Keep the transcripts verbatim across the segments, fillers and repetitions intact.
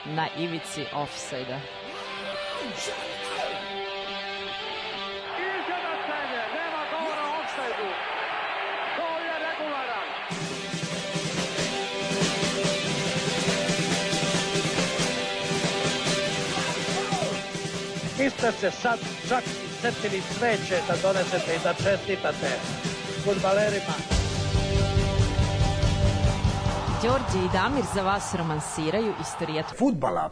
na ivici ofsajda. Nema govora o ofsajdu. Gol je regularan. Vi ste se sad čak i setili sreće da donesete i da čestitate fudbalerima. Đorđe i Damir za vas romansiraju istorijet fudbala.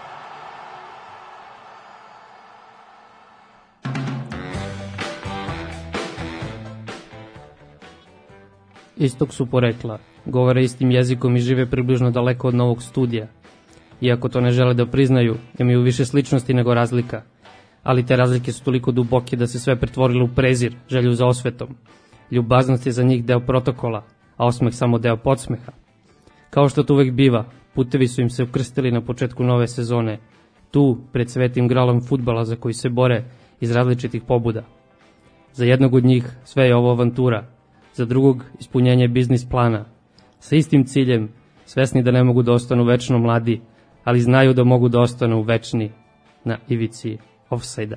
Istog su porekla, govore istim jezikom i žive približno daleko od novog studija. Iako to ne žele da priznaju, imaju više sličnosti nego razlika. Ali te razlike su toliko duboke da se sve pretvorilo u prezir, želju za osvetom. Ljubaznost je za njih deo protokola, a osmeh samo deo podsmeha. Kao što to uvek biva, putevi su im se ukrstili na početku nove sezone, tu, pred svetim gralom fudbala za koji se bore iz različitih pobuda. Za jednog od njih sve je ovo avantura, za drugog ispunjenje biznis plana. Sa istim ciljem, svesni da ne mogu da ostanu večno mladi, ali znaju da mogu da ostanu večni na ivici ofsajda.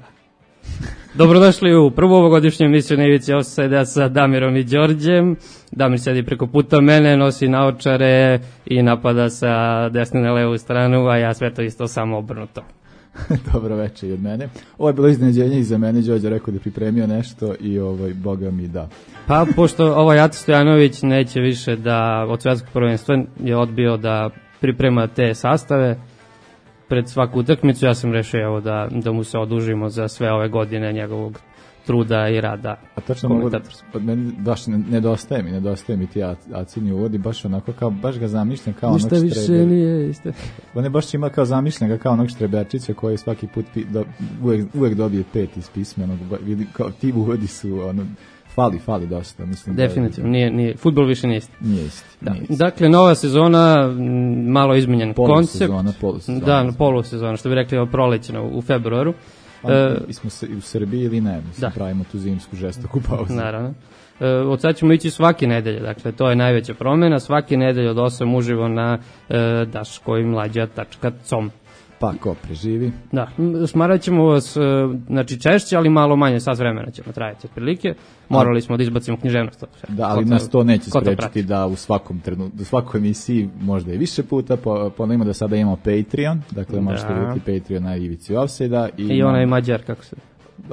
Dobrodošli u prvu ovogodišnju emisiju na ivici ofsajda sa Damirom i Đorđem. Damir sedi preko puta mene, nosi naočare i napada sa desne na levu stranu, a ja sve to isto samo obrnuto. Dobro večer i od mene. Ovo je bilo iznenađenje i za mene. Đorđe rekao da je pripremio nešto i ovaj, boga mi da. Pa, pošto ovaj Ata Stojanović neće više da, od svetskog prvenstva je odbio da priprema te sastave pred svaku utakmicu, ja sam rešio evo, da, da mu se odužimo za sve ove godine njegovog truda i rada. A tačno mogu, od meni baš nedostaje mi, nedostaje mi ti Acini uvodi, baš onako kao, baš ga zamišljam kao onog štrebe. Ništa više nije, isto. On je baš ima kao zamišljam ga kao onog štreberčića koji svaki put pi, do, uvek, uvek dobije pet iz pismenog, vidi, kao ti uvodi su ono, fali, fali dosta. Mislim. Definitivno, nije, nije, fudbal više nije isti. Nije isti. Da. Nije isti. Dakle, nova sezona, malo izmenjen koncept. Polusezona, polusezona. Da, polusezona, što bi rekli prolećeno u februaru. Pa, e, mi smo se u Srbiji ili ne, mislim, da. Pravimo tu zimsku žestoku pauzu. Naravno. E, od sad ćemo ići svake nedelje, dakle, to je najveća promjena, svake nedelje od osam uživo na e, daškojmlađa tačka com. Pa ko preživi. Da, smarat ćemo vas, znači češće, ali malo manje, sat vremena ćemo trajati otprilike. Morali smo da izbacimo književnost. Da, ali nas to neće sprečiti da u svakom trenutku, u svakoj emisiji, možda i više puta, ponovimo da sada imamo Patreon, dakle možete vidjeti Patreon na ivici ofsajda. I, I ona je Mađar, kako se...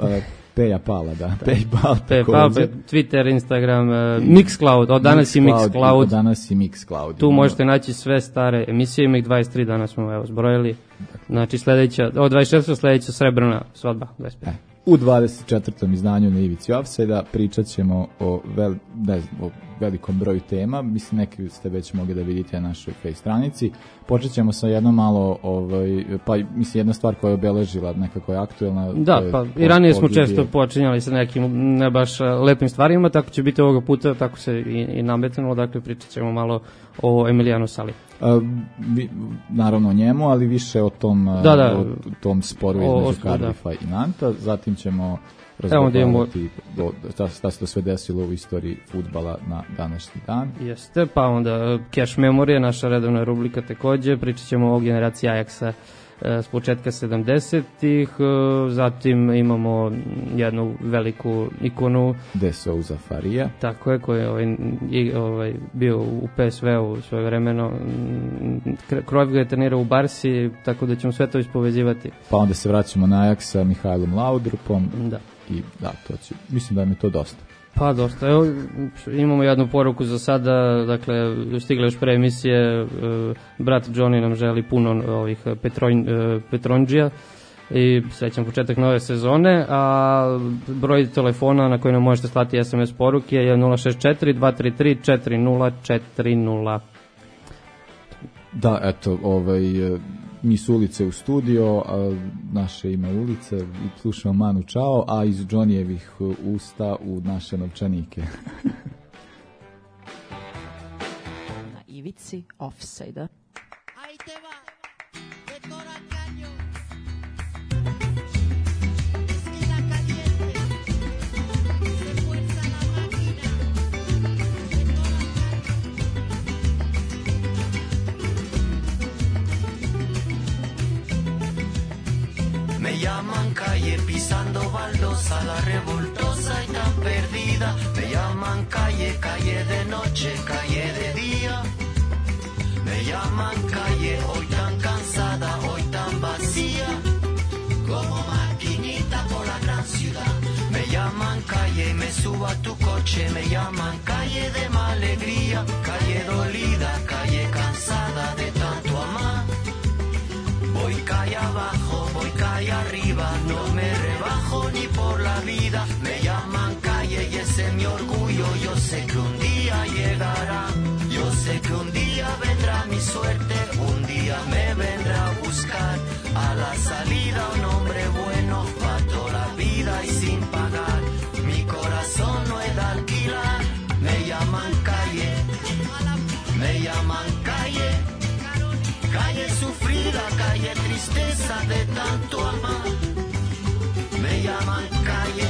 Peja Pala, da. da. Paypal, Paypal, Twitter, Instagram, uh, Mixcloud, od danas i Mixcloud. Od danas i Mixcloud. Tu možete naći sve stare emisije, ima ih dvadeset tri, danas smo evo zbrojili. Znači sledeća, o dvadeset četvrta sledeća srebrna svadba. dvadeset pet. U dvadeset četvrtom izdanju na ivici ofsajda pričat ćemo o, vel, ne znam, o velikom broju tema, mislim neki ste već mogli da vidite na našoj face stranici. Počet ćemo sa jednom malo, ovaj, pa mislim jedna stvar koja je obeležila, nekako je aktuelna. Da, pa i ranije smo često počinjali sa nekim ne baš lepim stvarima, tako će biti ovoga puta, tako se i, i nametnulo, dakle pričat ćemo malo o Emilianu Sali. Uh, vi, naravno o njemu, ali više o tom, da, da, o tom sporu između Cardiffa i Nanta, zatim ćemo razgovarati šta, šta se to sve desilo u istoriji fudbala na današnji dan. Jeste, pa onda Cash Memory, naša redovna rubrika takođe, pričat ćemo o generaciji Ajaxa s početka sedamdesetih, zatim imamo jednu veliku ikonu De Souza Faria. Tako je, koji je ovaj, ovaj, bio u P S V-u svoje vremeno, Cruyff ga je trenirao u Barsi, tako da ćemo sve to ispovezivati. Pa onda se vraćamo na Ajax sa Mihajlom Laudrupom. Da. I da, to će, mislim da mi je to dosta. Pa dosta, evo imamo jednu poruku za sada, dakle stigle još pre emisije, brat Johnny nam želi puno ovih Petron, Petronđija i srećan početak nove sezone, a broj telefona na koji nam možete slati es em es poruke je nula šest četiri dva tri tri četiri nula četiri nula. Da, eto, ovaj... mi su ulice u studio, a naše ime ulice, slušamo Manu Čao, a iz Johnnyjevih usta u naše novčanike. Na ivici ofsajda. llaman calle pisando baldosa, la revoltosa y tan perdida. Me llaman calle, calle de noche, calle de día. Me llaman calle, hoy tan cansada, hoy tan vacía, como maquinita por la gran ciudad. Me llaman calle, me subo a tu coche, me llaman calle de mala alegría, calle dolida, calle cansada de tanto amar. Voy calle abajo, voy calle arriba, no me rebajo ni por la vida. Me llaman calle y ese es mi orgullo, yo sé que un día llegará. Yo sé que un día vendrá mi suerte, un día me vendrá a buscar. A la salida un hombre bueno, pa' toda la vida y sin pagar. Mi corazón no es de alquilar. Me llaman calle, me llaman calle. Calle sufrida, calle tristeza de tanto amar. Me llaman calle,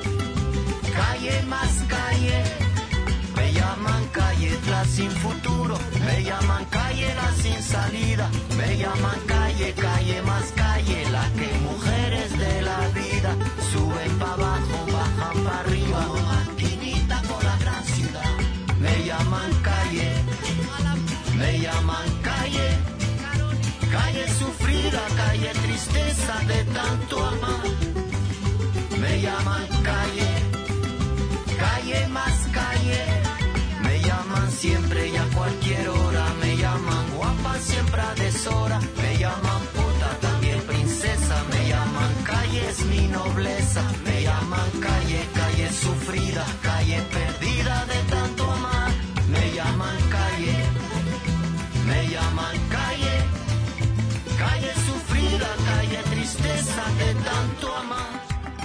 calle más calle. Me llaman calle la sin futuro, me llaman calle la sin salida, me llaman calle, calle más calle, la que mujeres de la vida suben pa' abajo, bajan pa' arriba, maquinita por la gran ciudad. Me llaman calle, me llaman calle, calle sufrida, calle tristeza de tanto amar. Me llaman calle, calle más calle. Me llaman siempre y a cualquier hora, me llaman guapa siempre a deshora, me llaman puta también princesa, me llaman calle es mi nobleza, me llaman calle, calle sufrida, calle perdida de tanto amar, me llaman calle, me llaman calle, calle sufrida, calle tristeza de tanto amar.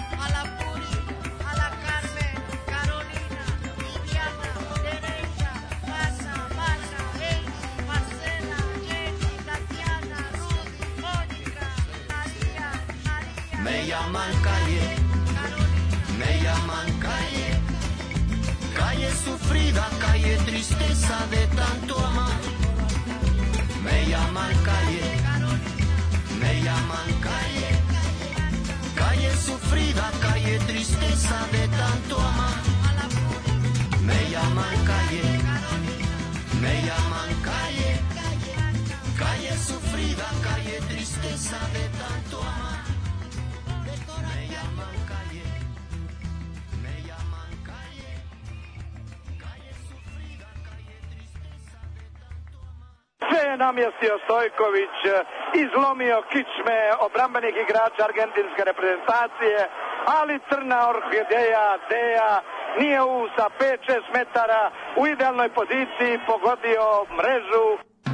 Me llaman calle, me llaman calle, calle sufrida, calle tristeza de tanto amar. Me llaman calle, me llaman calle, calle sufrida, calle tristeza de tanto amar. Me llaman calle, me llaman calle, calle sufrida, calle tristeza de tanto amar. Sve je namjestio Stojković, izlomio kičme obrambenih igrača argentinske reprezentacije, ali crna orhideja, Deja, nije u sa pet šest metara u idealnoj poziciji pogodio mrežu.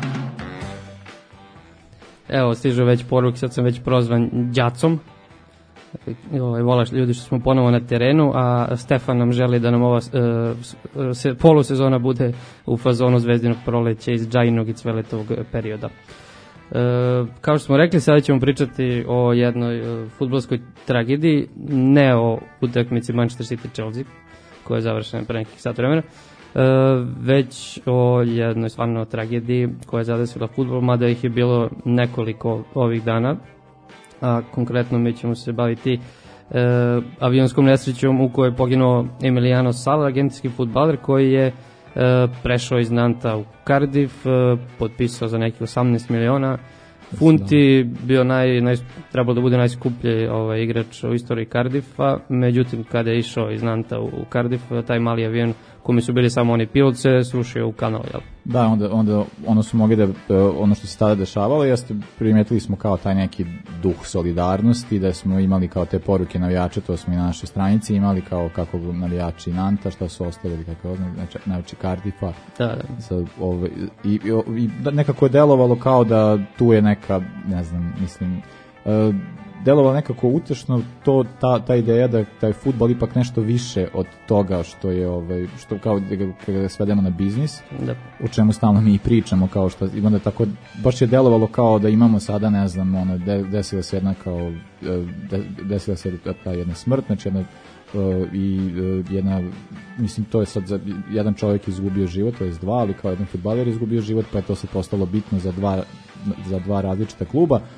Evo, stižu već poruke, sad sam već prozvan đacom. Ovaj, volaš ljudi što smo ponovo na terenu, a Stefan nam želi da nam ova e, se, polusezona bude u fazonu zvezdinog proleća iz džajnog i cveletovog perioda. E, kao što smo rekli, sada ćemo pričati o jednoj e, fudbalskoj tragediji, ne o utakmici Manchester City-Chelsea, koja je završena pre nekih sat vremena, e, već o jednoj stvarno tragediji koja je zadesila fudbal, mada ih je bilo nekoliko ovih dana. A konkretno mi ćemo se baviti e, avionskom nesrećom u kojoj je poginuo Emiliano Sala, argentinski fudbaler koji je e, prešao iz Nanta u Cardiff, e, potpisao za neki osamnaest miliona funti, bio naj, naj, trebalo da bude najskuplji ovaj, igrač u istoriji Cardiffa, međutim kada je išao iz Nanta u, u Cardiff, taj mali avion kome su bili samo oni pilot se srušio u kanal, jel? Da, onda, onda ono su mogli da, ono što se tada dešavalo, jeste primetili smo kao taj neki duh solidarnosti, da smo imali kao te poruke navijača, to smo i na našoj stranici imali kao kako navijači Nanta, što su ostavili kako znači, znači Cardiffa. Da, da. Sa, ovaj, i, i, i nekako je delovalo kao da tu je neka, ne znam, mislim, uh, delovalo nekako utešno to ta ta ideja da taj fudbal ipak nešto više od toga što je ovaj što kao da ga, kada ga svedemo na biznis, da. O čemu stalno mi i pričamo, kao što i onda tako baš je delovalo kao da imamo sada, ne znam, ono de, desila se jedna kao de, desila se ta jedna smrt, znači jedna uh, i uh, jedna, mislim to je sad za, jedan čovjek izgubio život, to je dva, ali kao jedan fudbaler izgubio život, pa je to se postalo bitno za dva za dva različita kluba.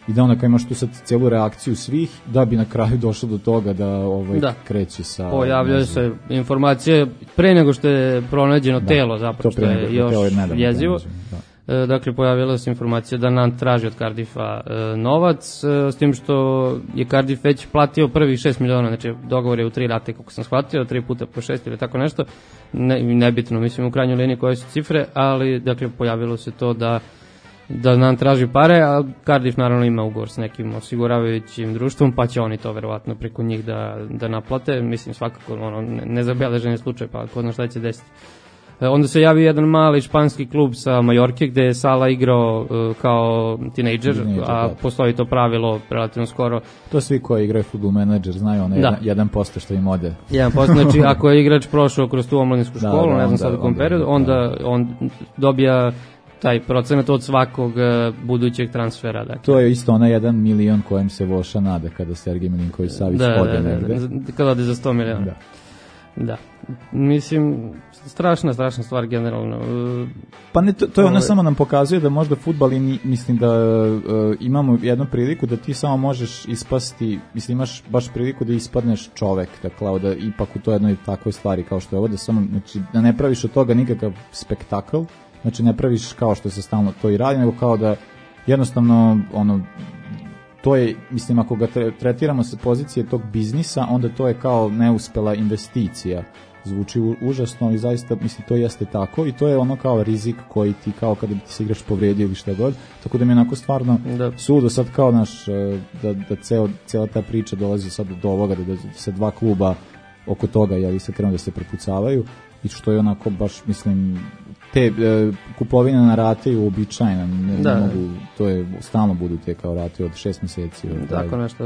i da onda kao imaš tu sad cijelu reakciju svih, da bi na kraju došlo do toga da ovaj da. kreće sa... Pojavljaju se informacije pre nego što je pronađeno da. telo, zapravo što je još je jezivo. Da. Dakle, pojavila se informacija da Nantes traži od Cardiffa e, novac, e, s tim što je Cardiff već platio prvih šest miliona, znači dogovor je u tri rate, kako sam shvatio, tri puta po šest ili tako nešto, ne, nebitno, mislim u krajnjoj liniji koje su cifre, ali dakle pojavilo se to da da nam traži pare, a Cardiff naravno ima ugovor s nekim osiguravajućim društvom, pa će oni to verovatno preko njih da, da naplate, mislim svakako ono, nezabeležen je slučaj, pa ko zna šta će desiti. Onda se javi jedan mali španski klub sa Majorke gde je Sala igrao uh, kao tinejdžer, a da. Postoji to pravilo relativno skoro. To svi koji igraju Football Manager znaju, ono da. jedan posto što im ode. jedan posto, znači ako je igrač prošao kroz tu omladinsku školu, da, da, ne znam sad u kom periodu, onda on dobija taj procenat od svakog uh, budućeg transfera. Dakle. To je isto onaj jedan milion kojem se Voša nada kada Sergej Milinković-Savić da, ode da, da, negde. Da, kada ode za sto miliona. Da. Da, mislim, strašna, strašna stvar generalno. Pa ne, to, to je ona samo nam pokazuje da možda fudbal i mislim da uh, imamo jednu priliku da ti samo možeš ispasti, mislim imaš baš priliku da ispadneš čovek, dakle da ipak u to jednoj takvoj stvari kao što je ovo, da samo, znači da ne praviš od toga nikakav spektakl, znači ne praviš kao što se stalno to i radi, nego kao da jednostavno ono, to je, mislim, ako ga tretiramo sa pozicije tog biznisa, onda to je kao neuspela investicija. Zvuči užasno i zaista, mislim, to jeste tako i to je ono kao rizik koji ti kao kada bi ti se igrač povredio ili šta god, tako da mi je onako stvarno da. Sudo sad kao naš, da, da ceo, cijela ta priča dolazi sad do ovoga, da, da se dva kluba oko toga, jel, se krenu da se prepucavaju i što je onako baš, mislim, te e, kupovine na rate je uobičajena, ne, da, ne mogu, to je, stalno budu te kao rate od šest meseci. Od, tako nešto.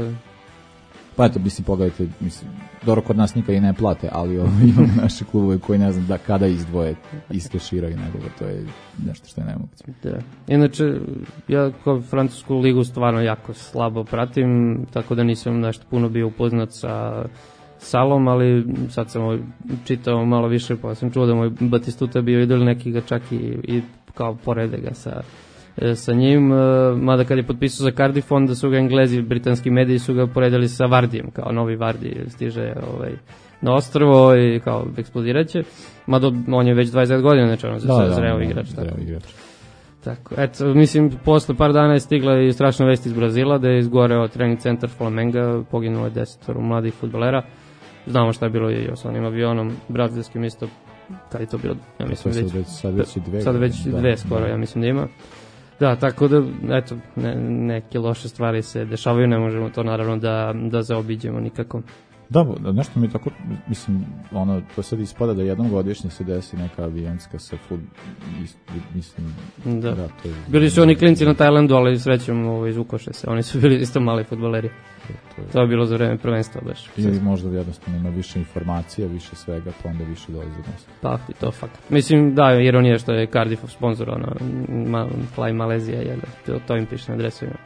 Pa eto, mislim, pogledajte, mislim, dobro kod nas nikad i ne plate, ali ovo, imamo naše klubove koji ne znam da kada izdvoje, iskeširaju nego, to je nešto što je nemoguće. Da. Inače, ja kao francusku ligu stvarno jako slabo pratim, tako da nisam nešto puno bio upoznat sa Salom, ali sad sam čitao malo više, pa sam čuo da moj Batistuta bio idol, neki ga čak i, i kao porede ga sa, sa njim, mada kad je potpisao za Cardiff, onda su ga Englezi, britanski mediji su ga poredali sa Vardijem, kao novi Vardi stiže ovaj, na ostrvo i kao eksplodiraće, mada on je već dvadeset godina, znači ono da, da, zreo igrač. Da, zreo igrač. Tako, eto, mislim, posle par dana je stigla i strašna vest iz Brazila, da je izgoreo trening centar Flamenga, poginulo je deset mladih fudbalera. Znamo šta je bilo i s onim avionom brazilskim isto, kada je to bilo, ja mislim već, već, sad već dve, sad već da, dve skoro, da. Ja mislim da ima. Da, tako da, eto, ne, neke loše stvari se dešavaju, ne možemo to naravno da, da zaobiđemo nikako. Da, nešto mi je tako, mislim, ono, to sad ispada da jednom godišnje se desi neka avionska sa fud, mislim, da. da to je, bili su oni klinci na Tajlandu, ali srećom ovo, izvukoše se, oni su bili isto mali fudbaleri. To je, to je bilo za vreme prvenstva baš. Ili možda jednostavno ima više informacija, više svega, pa onda više dolazi do nas. Pa, i to fakt. Mislim, da, ironija što je Cardiffov sponsor, ono, ma, Fly Malezija, je, to, to im piše na adresovima.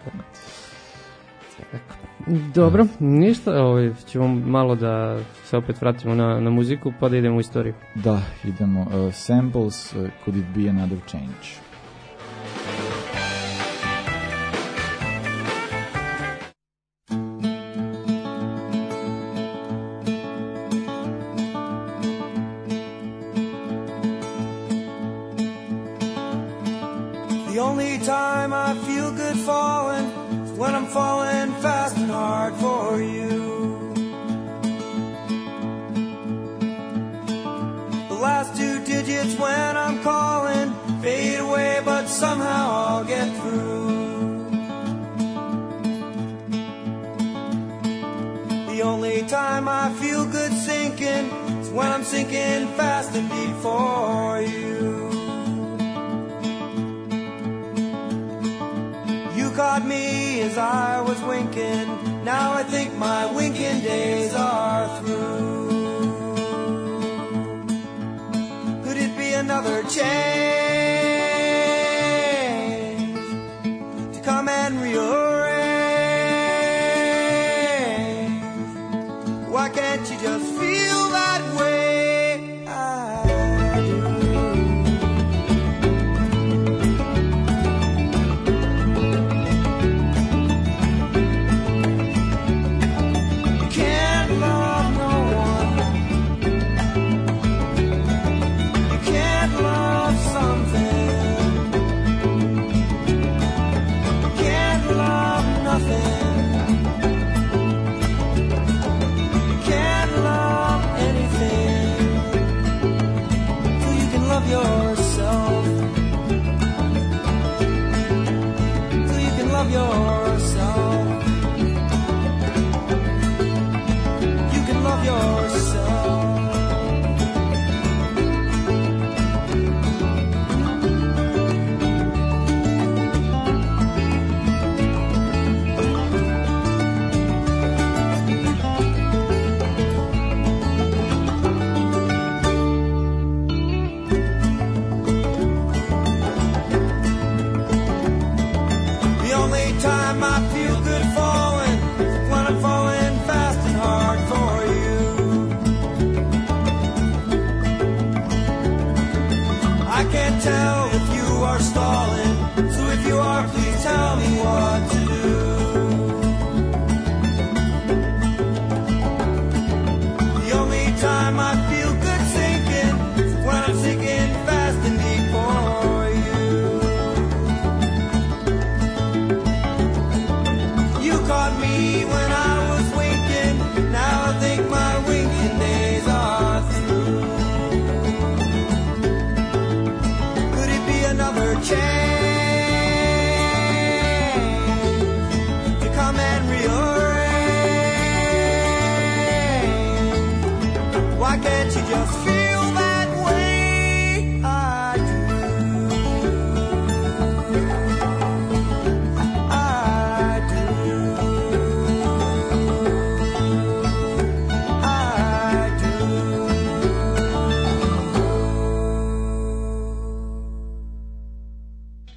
Dobro, ništa, ovaj, ćemo malo da se opet vratimo na, na muziku, pa da idemo u istoriju. Da, idemo. Uh, samples, uh, Could It Be Another Change? The only time I feel good falling is when I'm falling fast and hard for you. The last two digits when I'm calling fade away, but somehow I'll get through. The only time I feel good sinking is when I'm sinking fast and deep for you. You caught me as I was winking. Now I think my winking days are through. Could it be another change to come and rearrange? Why can't you just feel that way?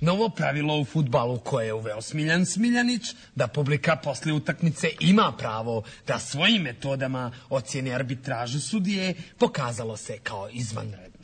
novo pravilo u fudbalu koje je uveo Smiljan Smiljanić, da publika posle utakmice ima pravo da svojim metodama ocijeni arbitražu sudije, pokazalo se kao izvanredno.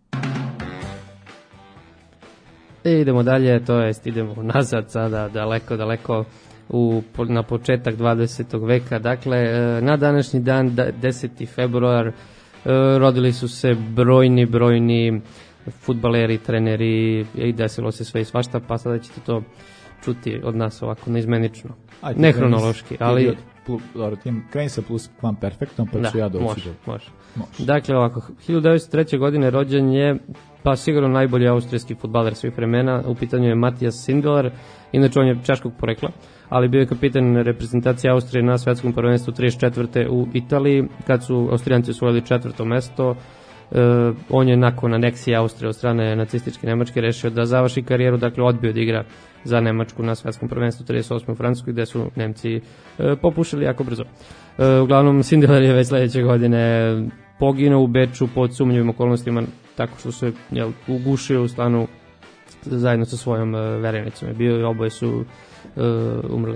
E, idemo dalje, to jest idemo nazad sada, daleko, daleko u, na početak dvadesetog veka. Dakle, na današnji dan, deseti februar, rodili su se brojni, brojni fudbaleri, treneri i desilo se sve i svašta, pa sada ćete to čuti od nas ovako neizmenično. Ajde, ne hronološki, ali... Dobro, tim kreni sa plus kvam perfektom, pa ću da, ja doći. Može, do... može. može. Dakle, ovako, hiljadu devetsto treće. godine rođen je, pa sigurno najbolji austrijski fudbaler svih vremena, u pitanju je Matijas Sindelar, inače on je češkog porekla, ali bio je kapitan reprezentacije Austrije na svetskom prvenstvu trideset četvrte u Italiji, kad su Austrijanci osvojili četvrto mesto. Uh, on je nakon aneksije Austrije od strane nacističke Nemačke rešio da završi karijeru, dakle odbio da igra za Nemačku na svetskom prvenstvu trideset osme u Francuskoj, gde su Nemci uh, popušili jako brzo. Uh, uglavnom, Sindelar je već sledeće godine poginuo u Beču pod sumnjivim okolnostima, tako što se jel, ugušio u stanu zajedno sa svojom uh, verenicom. Bio i oboje su uh, umrli.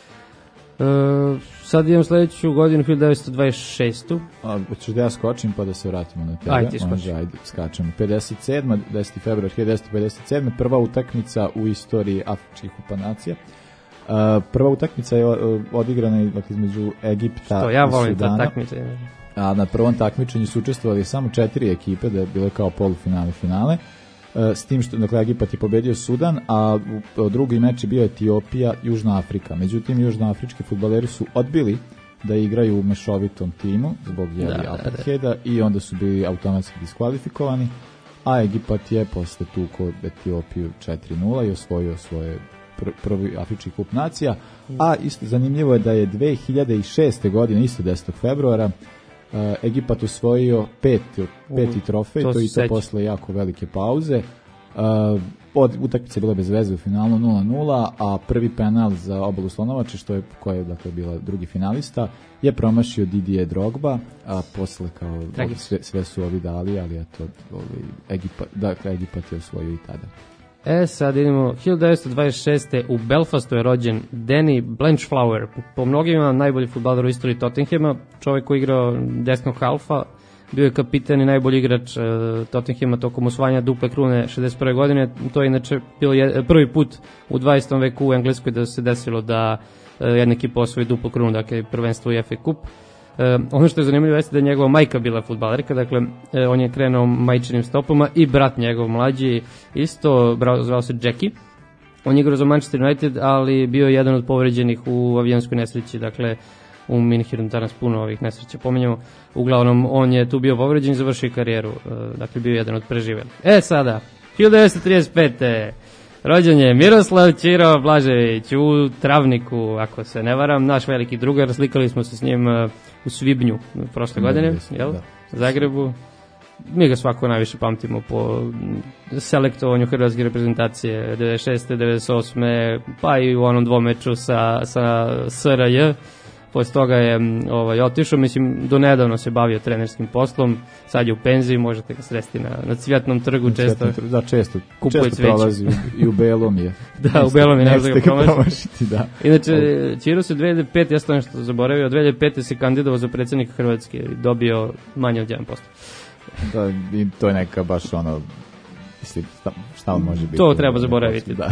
Uh, sad imam sledeću godinu, hiljadu devetsto dvadeset šeste. A, ćeš da ja skočim pa da se vratimo na tebe? Ajde, skoči. Ajde, skačemo. pedeset sedma. deseti februar hiljadu devetsto pedeset sedme. Prva utakmica u istoriji afričkih upanacija. Uh, prva utakmica je uh, odigrana dakle, između Egipta Što, ja i volim Sudana. Ta takmičenja. A na prvom takmičenju su učestvovali samo četiri ekipe, da je bilo kao polufinale finale. S tim što, dakle, Egipat je pobedio Sudan, a drugi meč je bio Etiopija, Južna Afrika. Međutim, južnoafrički fudbaleri su odbili da igraju u mešovitom timu zbog jeli apartheida i onda su bili automatski diskvalifikovani, a Egipat je posle tuko Etiopiju četiri nula i osvojio svoje pr prvi afrički kup nacija. A isto zanimljivo je da je dve hiljade šeste. godine, isto desetog februara, Uh, Egipat osvojio peti, peti trofej, to, to i to seći. Posle jako velike pauze. Uh, od utakmice je bila bez veze u finalu nula nula, a prvi penal za obalu Slonovače, što je, koja je dakle, bila drugi finalista, je promašio Didier Drogba, a posle kao sve, sve su ovi dali, ali eto, ovi, Egipat, dakle, Egipat je osvojio i tada. E, sad idemo, hiljadu devetsto dvadeset šeste. u Belfastu je rođen Danny Blanchflower, po mnogima najbolji fudbaler u istoriji Tottenhama, čovjek koji igrao desnog halfa, bio je kapitan i najbolji igrač uh, Tottenhama tokom osvajanja duple krune šezdeset prve. godine, to je inače bilo je, prvi put u dvadesetom veku u Engleskoj da se desilo da uh, jedna ekipa osvoji duplu krunu, dakle prvenstvo i F A Cup. Uh, ono što je zanimljivo jeste da je njegova majka bila fudbalerka, dakle uh, on je krenuo majčinim stopama i brat njegov mlađi isto, zvao se Jackie. On je igrao za Manchester United, ali bio je jedan od povređenih u avijanskoj nesreći, dakle u Minhenu danas puno ovih nesreća pominjamo. Uglavnom on je tu bio povređen i završio karijeru, uh, dakle bio jedan od preživeli. E sada, hiljadu devetsto trideset pete. rođen je Miroslav Ćiro Blažević u Travniku, ako se ne varam, naš veliki drugar, slikali smo se s njim uh, u Svibnju prošle godine, jel? Da. U Zagrebu. Mi ga svako najviše pamtimo po selektovanju hrvatske reprezentacije devedeset šeste. devedeset osme. pa i u onom dvomeču sa, sa S R J. Posle toga je ovaj, otišao, mislim, do nedavno se bavio trenerskim poslom, sad je u penziji, možete ga sresti na, na Cvjetnom trgu, često, da, često, kupuje često prolazi i u Belom je. Da, u Belom je ne može ga promašiti. Da. Inače, Ćiro se dve hiljade pete. ja sam nešto zaboravio, dve hiljade pete. se kandidovao za predsjednika Hrvatske i dobio manje od jedan posto. Da, i to je neka baš ono, mislim, šta on može biti? To treba zaboraviti. Da,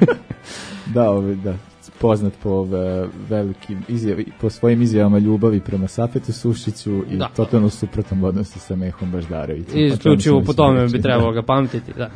da, ovi, da. Poznat po velikim izjavi, po svojim izjavama ljubavi prema Safetu Sušiću i da. Totalno suprotnom odnosu sa Mehom Baždarevićem. I isključivo po tome bi trebalo ga pamtiti, da.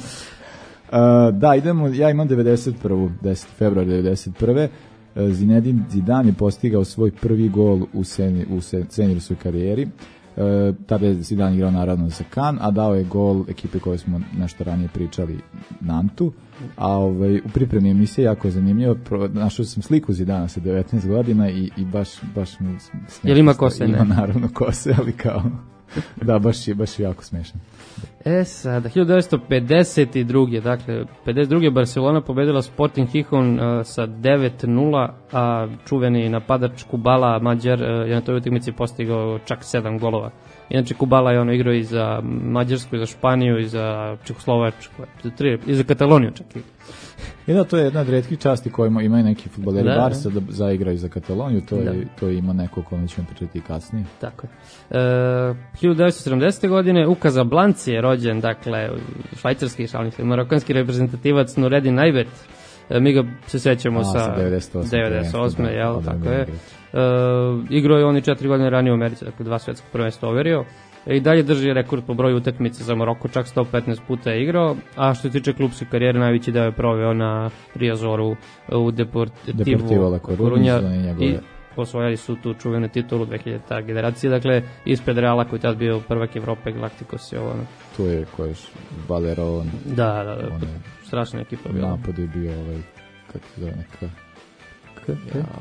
uh, da, idemo, ja imam devedeset prvu. deseti februar devedeset prve. Zinedine Zidane je postigao svoj prvi gol u, seni, u seniorstvoj karijeri. Uh, tada je Zidane igrao naravno za Cannes, a dao je gol ekipe koje smo nešto ranije pričali, Nantu. A ovaj, u pripremi emisije jako je zanimljivo, našao sam sliku Zidana sa devetnaest godina i, i baš, baš mu smešno. Jel ima kose? Ima ne? naravno kose, ali kao, da, baš je, baš je jako smešan. E sada, hiljadu devetsto pedeset druge. dakle, pedeset druge. Barcelona pobedila Sporting Gijón uh, sa devet nula, a čuveni napadač Kubala Mađar uh, je na toj utakmici postigao čak sedam golova Inače, Kubala je ono igrao i za Mađarsku, i za Španiju, i za Čehoslovačku, za tri, i za Kataloniju čak. I da, to je jedna od retkih časti kojima imaju neki fudbaleri da, Barsa da zaigraju za Kataloniju, to, je, to ima neko kome ćemo pričati kasnije. Tako je. E, hiljadu devetsto sedamdesete. godine u Kazablanci je rođen, dakle, švajcarski, šalnik, marokanski reprezentativac Nureddin Aibet. E, mi ga se sećamo A, sa devedeset osme. Jel, da, tako je. E, igrao je on i četiri godine ranije u Americi, dakle dva svetska prvenstva overio. I dalje drži rekord po broju utakmica za Maroko, čak sto petnaest puta je igrao, a što se tiče klupske karijere, najveći deo je proveo na Riazoru u Deportivo La Coruña i osvojali su tu čuvenu titulu dve hiljadite. generacije, dakle ispred Reala koji je tad bio prvak Evrope, Galacticos je ono. Tu je ko još Valero, da, da, da, one, strašna ekipa bila. Napad je bio ovaj, kako se zove neka... K? Ja...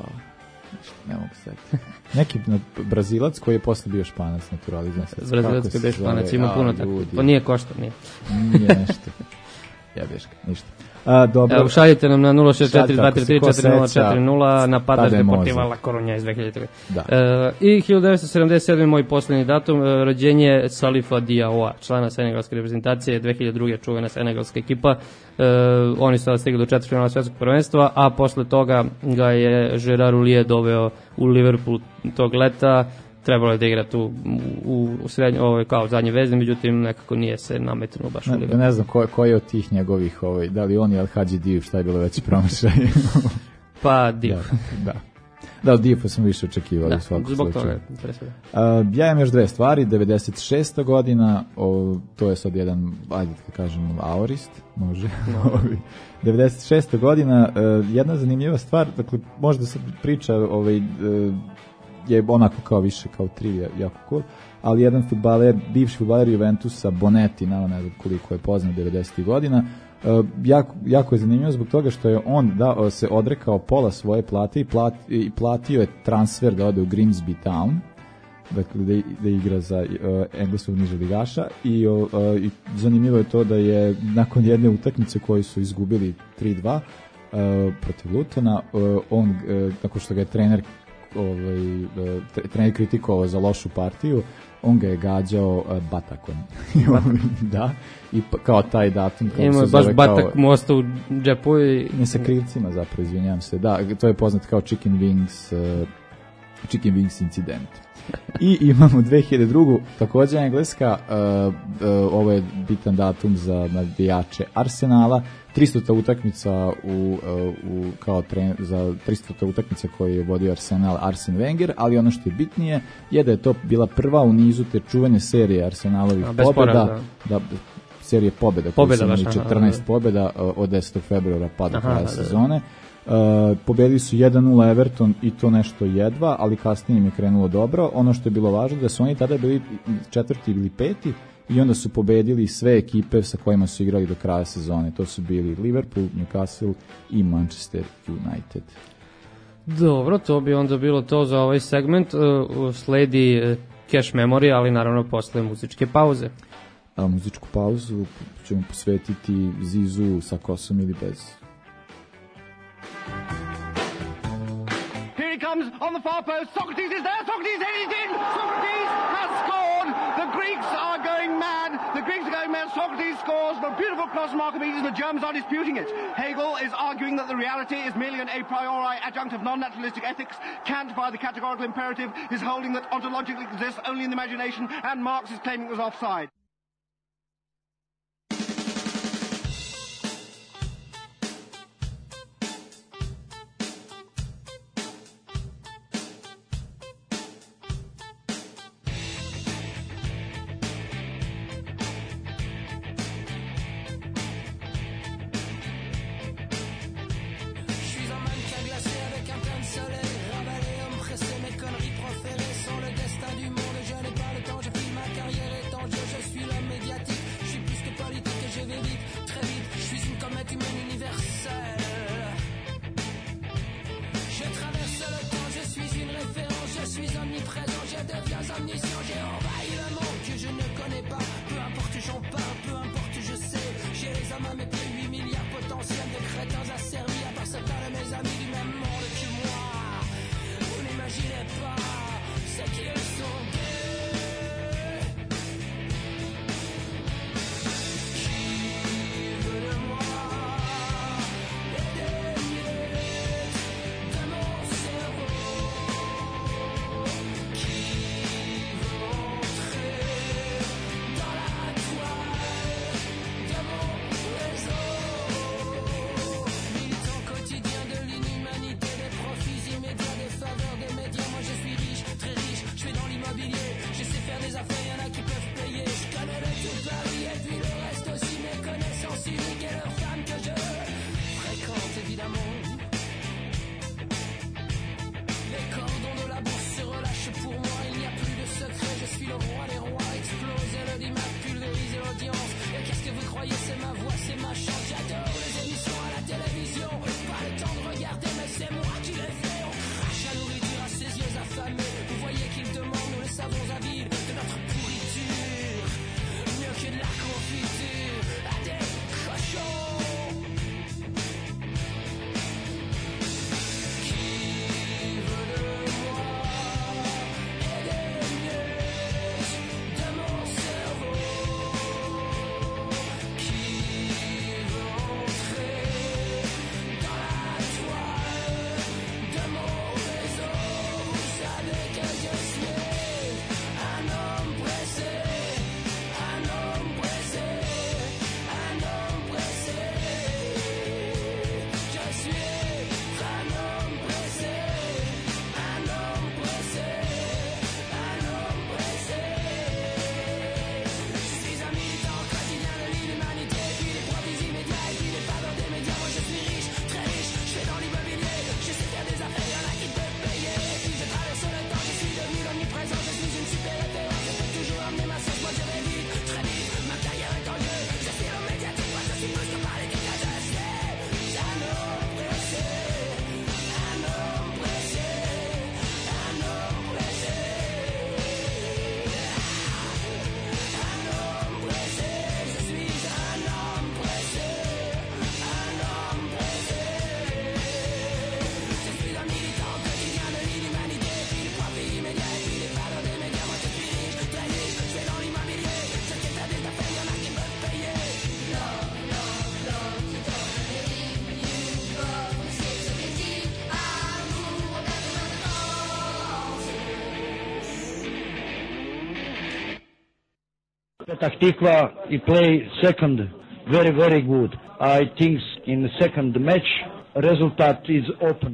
Ne mogu se. Neki Brazilac koji je posle bio Španac naturalizovan. Brazilac koji je bio Španac, ima puno tako. Pa nije košta, nije. Nije nešto. Ja beška, ništa. A, dobro. Evo, šaljite nam na nula šest četiri dva tri tri četiri nula četiri nula na Padas Deportiva La Coruña iz dve hiljadite. Da. E, I hiljadu devetsto sedamdeset sedme. moj poslednji datum, e, rođenje Salifa Diaoa, člana senegalske reprezentacije, dve hiljade druge. čuvena senegalska ekipa. E, oni su sada stigli do četvrtfinala svetskog prvenstva, a posle toga ga je Gerard Houllier doveo u Liverpool tog leta. Trebalo je da igra tu u, u srednje, ovaj, kao zadnje vezne, međutim nekako nije se nametnuo baš u Liverpool. Ne, ne znam ko, ko je od tih njegovih, ovaj, da li on je Al-Hadži Diouf, šta je bilo veći promašaj? Pa Diouf. Da, da. Da, od Diofa smo više očekivali. Da, zbog toga. Uh, ja imam još dve stvari. devedeset šesta. godina, o, to je sad jedan, ajde da kažem, aorist, može. No. devedeset šesta. godina, uh, jedna zanimljiva stvar, dakle, možda se priča ovaj, uh, je onako kao više, kao trivija, jako cool, ali jedan fudbaler, bivši fudbaler Juventusa, Bonetti, nama ne znam koliko je poznat devedesetih. godina, uh, jako, jako je zanimljivo zbog toga što je on da, se odrekao pola svoje plate i, plat, i platio je transfer da ode u Grimsby Town, dakle da, da igra za uh, engleskog niželigaša i, uh, i zanimljivo je to da je nakon jedne utakmice koju su izgubili tri dva uh, protiv Lutona, uh, on, uh, tako što ga je trener ovaj, trener kritikovao za lošu partiju, on ga je gađao uh, batakom. Da, i pa, kao taj datum kao ima se baš zove batak kao, mu ostao u džepu i... Ne sa krivcima zapravo, izvinjam se. Da, to je poznat kao Chicken Wings uh, Chicken Wings incident. I imamo dve hiljade druge. takođe engleska, uh, uh, ovo je bitan datum za navijače Arsenala, tristota utakmica u, uh, u kao trener za tristota utakmica koju je vodio Arsenal Arsene Wenger, ali ono što je bitnije je da je to bila prva u nizu te čuvene serije Arsenalovih pobjeda, da, serije pobjeda, pobjeda koji su imali četrnaest pobjeda uh, od desetog februara pa do kraja sezone. Uh, pobedili su jedan nula Everton i to nešto jedva, ali kasnije im je krenulo dobro. Ono što je bilo važno da su oni tada bili četvrti ili peti i onda su pobedili sve ekipe sa kojima su igrali do kraja sezone. To su bili Liverpool, Newcastle i Manchester United. Dobro, to bi onda bilo to za ovaj segment. Uh, sledi uh, cash memory, ali naravno posle muzičke pauze. A muzičku pauzu ćemo posvetiti Zizu sa kosom ili bez. Here he comes on the far post. Socrates is there. Socrates headed in. Socrates has scored. The Greeks are going mad. The Greeks are going mad. Socrates scores. The beautiful cross from Archimedes. The Germans are disputing it. Hegel is arguing that the reality is merely an a priori adjunct of non-naturalistic ethics. Kant, by the categorical imperative, is holding that ontologically exists only in the imagination, and Marx is claiming it was offside. Je suis Petah Tikva, he play second very, very good. I think in the second match, result is open.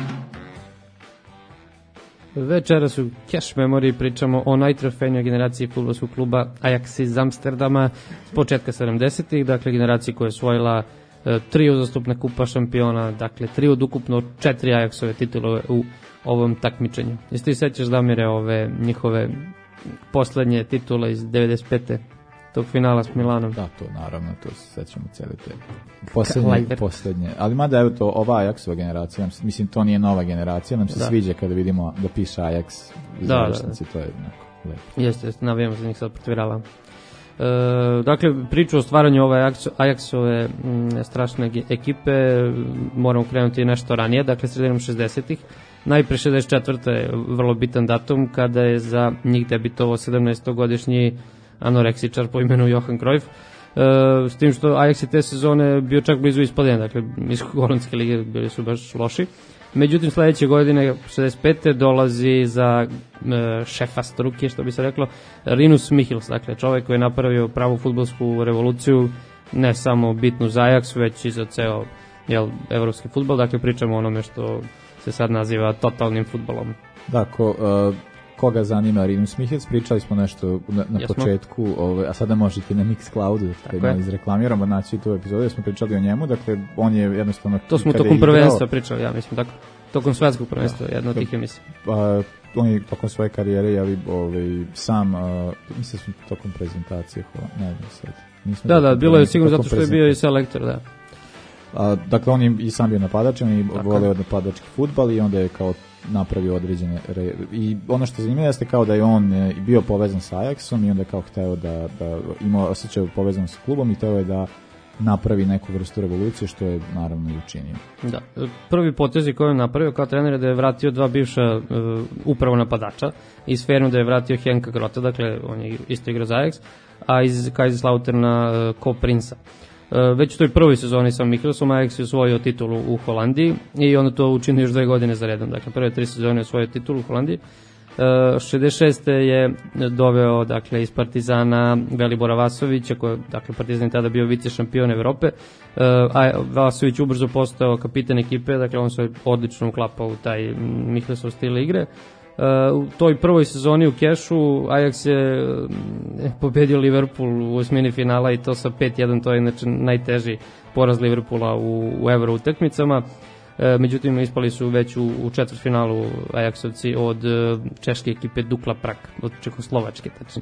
Večeras u Cash Memory pričamo o najtrofejnijoj generaciji fudbalskog kluba Ajax iz Amsterdama s početka sedamdesetih, dakle generaciji koja je osvojila e, tri uzastopne kupa šampiona, dakle tri od ukupno četiri Ajaxove titulove u ovom takmičenju. Jesi ti sećaš, Damire, ove njihove poslednje titule iz devedeset pete tog finala s Milanom? Da, to naravno, to se sećamo cijeli te poslednje, poslednje. Ali mada evo to, ova Ajaxova generacija, mislim to nije nova generacija, nam se da. sviđa kada vidimo da piše Ajax u završnici, to je jednako lepo. Jeste, jeste, navijamo za njih sad protiv Real'a. E, dakle, priču o stvaranju ove Ajax, Ajaxove m, strašne ekipe moramo krenuti nešto ranije, dakle sredinom šezdesetih. Najpre šezdeset četvrta je vrlo bitan datum kada je za njih debitovao sedamnaestogodišnji anoreksičar po imenu Johan Cruyff, e, s tim što Ajax je te sezone bio čak blizu ispadanja, dakle iz holandske lige bili su baš loši. Međutim, sledeće godine, šezdeset pete dolazi za e, šefa struke, što bi se reklo, Rinus Michels, dakle čovek koji je napravio pravu fudbalsku revoluciju, ne samo bitnu za Ajax, već i za ceo jel, evropski fudbal, dakle pričamo o onome što se sad naziva totalnim fudbalom. Da, ko, uh, koga zanima Rinus Michels, pričali smo nešto na, na početku, ovaj, a sada možete na Mixcloudu, da izreklamiramo, naći tu epizodu, da smo pričali o njemu, dakle on je jednostavno... To smo tokom prvenstva pričali, ja mislim, tako, tokom svetskog prvenstva, da, jedna od tih emisija. Pa, on je tokom svoje karijere, ja ovaj, sam, uh, mislim da smo tokom prezentacije, ne znam sad. Da, da, bilo je sigurno zato što je bio i selektor, da. A, dakle, on je i sam bio napadač, on je voleo napadački fudbal i onda je kao napravio određene re... i ono što zanimljivo jeste kao da je on e, bio povezan sa Ajaxom i onda je kao hteo da, da ima osjećaj povezan sa klubom i hteo je da napravi neku vrstu revolucije, što je naravno i učinio. Da. Prvi potez koji je napravio kao trener je da je vratio dva bivša uh, upravo napadača, iz Feyenoorda je vratio Henka Grota, dakle on je isto igrao za Ajax, a iz Kaiserslauterna uh, Ko Prinsa. Uh, već u toj prvoj sezoni sa Michelsom Ajax je osvojio titulu u Holandiji i onda to učinio još dve godine za redom. Dakle, prve tri sezone je osvojio titulu u Holandiji. Uh, šezdeset šeste je doveo dakle, iz Partizana Velibora Vasovića, koji dakle, Partizan je tada bio vice šampion Evrope, uh, a Vasović ubrzo postao kapitan ekipe, dakle on se odlično uklapao u taj Michelsov stil igre. Uh, u toj prvoj sezoni u Kešu Ajax je uh, pobedio Liverpool u osmini finala i to sa pet jedan, to je znači najteži poraz Liverpoola u, u Euro utakmicama. Uh, međutim, ispali su već u, u četvrtfinalu Ajaxovci od uh, češke ekipe Dukla Prag, od Čehoslovačke tačnije.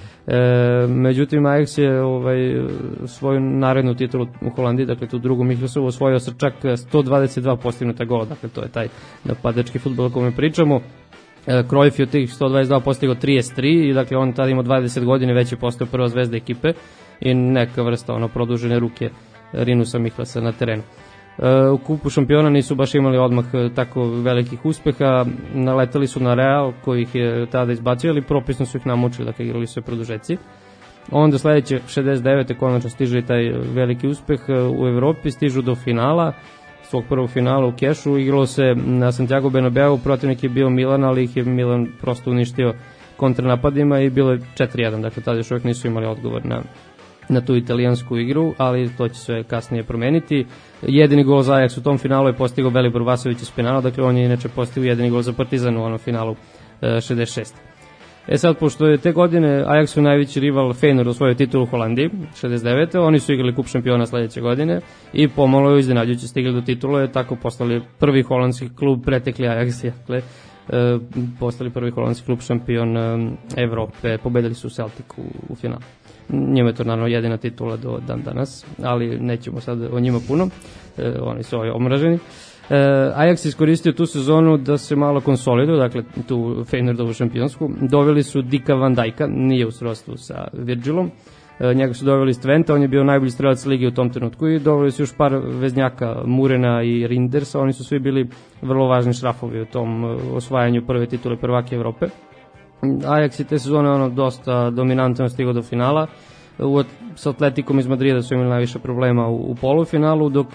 Uh, međutim, Ajax je ovaj, svoju narednu titulu u Holandiji, dakle tu drugu Michelsovu, osvojio sa čak sto dvadeset dva postignuta gola, dakle to je taj napadački fudbal o kome pričamo. Cruyff je od tih sto dvadeset dva postigao trideset tri i dakle on tada imao dvadeset godina, već je postao prva zvezda ekipe i neka vrsta ono produžene ruke Rinusa Michelsa na terenu. U kupu šampiona nisu baš imali odmah tako velikih uspeha, naletali su na Real koji ih je tada izbacio, ali propisno su ih namučili, dakle igrali su je produžeci. Onda sledeće šezdeset devete konačno stiže taj veliki uspeh u Evropi, stižu do finala, svog prvog finala u Kešu, igralo se na Santiago Bernabeu, protivnik je bio Milan, ali ih je Milan prosto uništio kontranapadima i bilo je četiri jedan, dakle tada još uvijek nisu imali odgovor na, na tu italijansku igru, ali to će se kasnije promeniti. Jedini gol za Ajax u tom finalu je postigao Velibor Vasović iz penala, dakle on je inače postigao jedini gol za Partizan u onom finalu e, šezdeset šeste. E sad, pošto je te godine Ajaxu najveći rival Feyenoord osvojio titulu u Holandiji, šezdeset devete oni su igrali kup šampiona sledeće godine i pomalo je iznenađujuće stigli do titule, tako postali prvi holandski klub, pretekli Ajax, dakle, e, postali prvi holandski klub šampion e, Evrope, pobedili su Celtic u, u finalu. Njima je to naravno jedina titula do dan danas, ali nećemo sad o njima puno, e, oni su ovaj omraženi. Uh, Ajax iskoristio tu sezonu da se malo konsoliduje, dakle tu Feyenoordovu šampionsku. Doveli su Dika Van Dijka, nije u srodstvu sa Virgilom, uh, njega su doveli iz Twenta, on je bio najbolji strelac lige u tom trenutku i doveli su još par veznjaka, Murena i Rindersa, oni su svi bili vrlo važni šrafovi u tom uh, osvajanju prve titule prvake Evrope. Ajax je te sezone ono dosta dominantno stigao do finala, u, s Atletikom iz Madrida su imali najviše problema u, u polufinalu, dok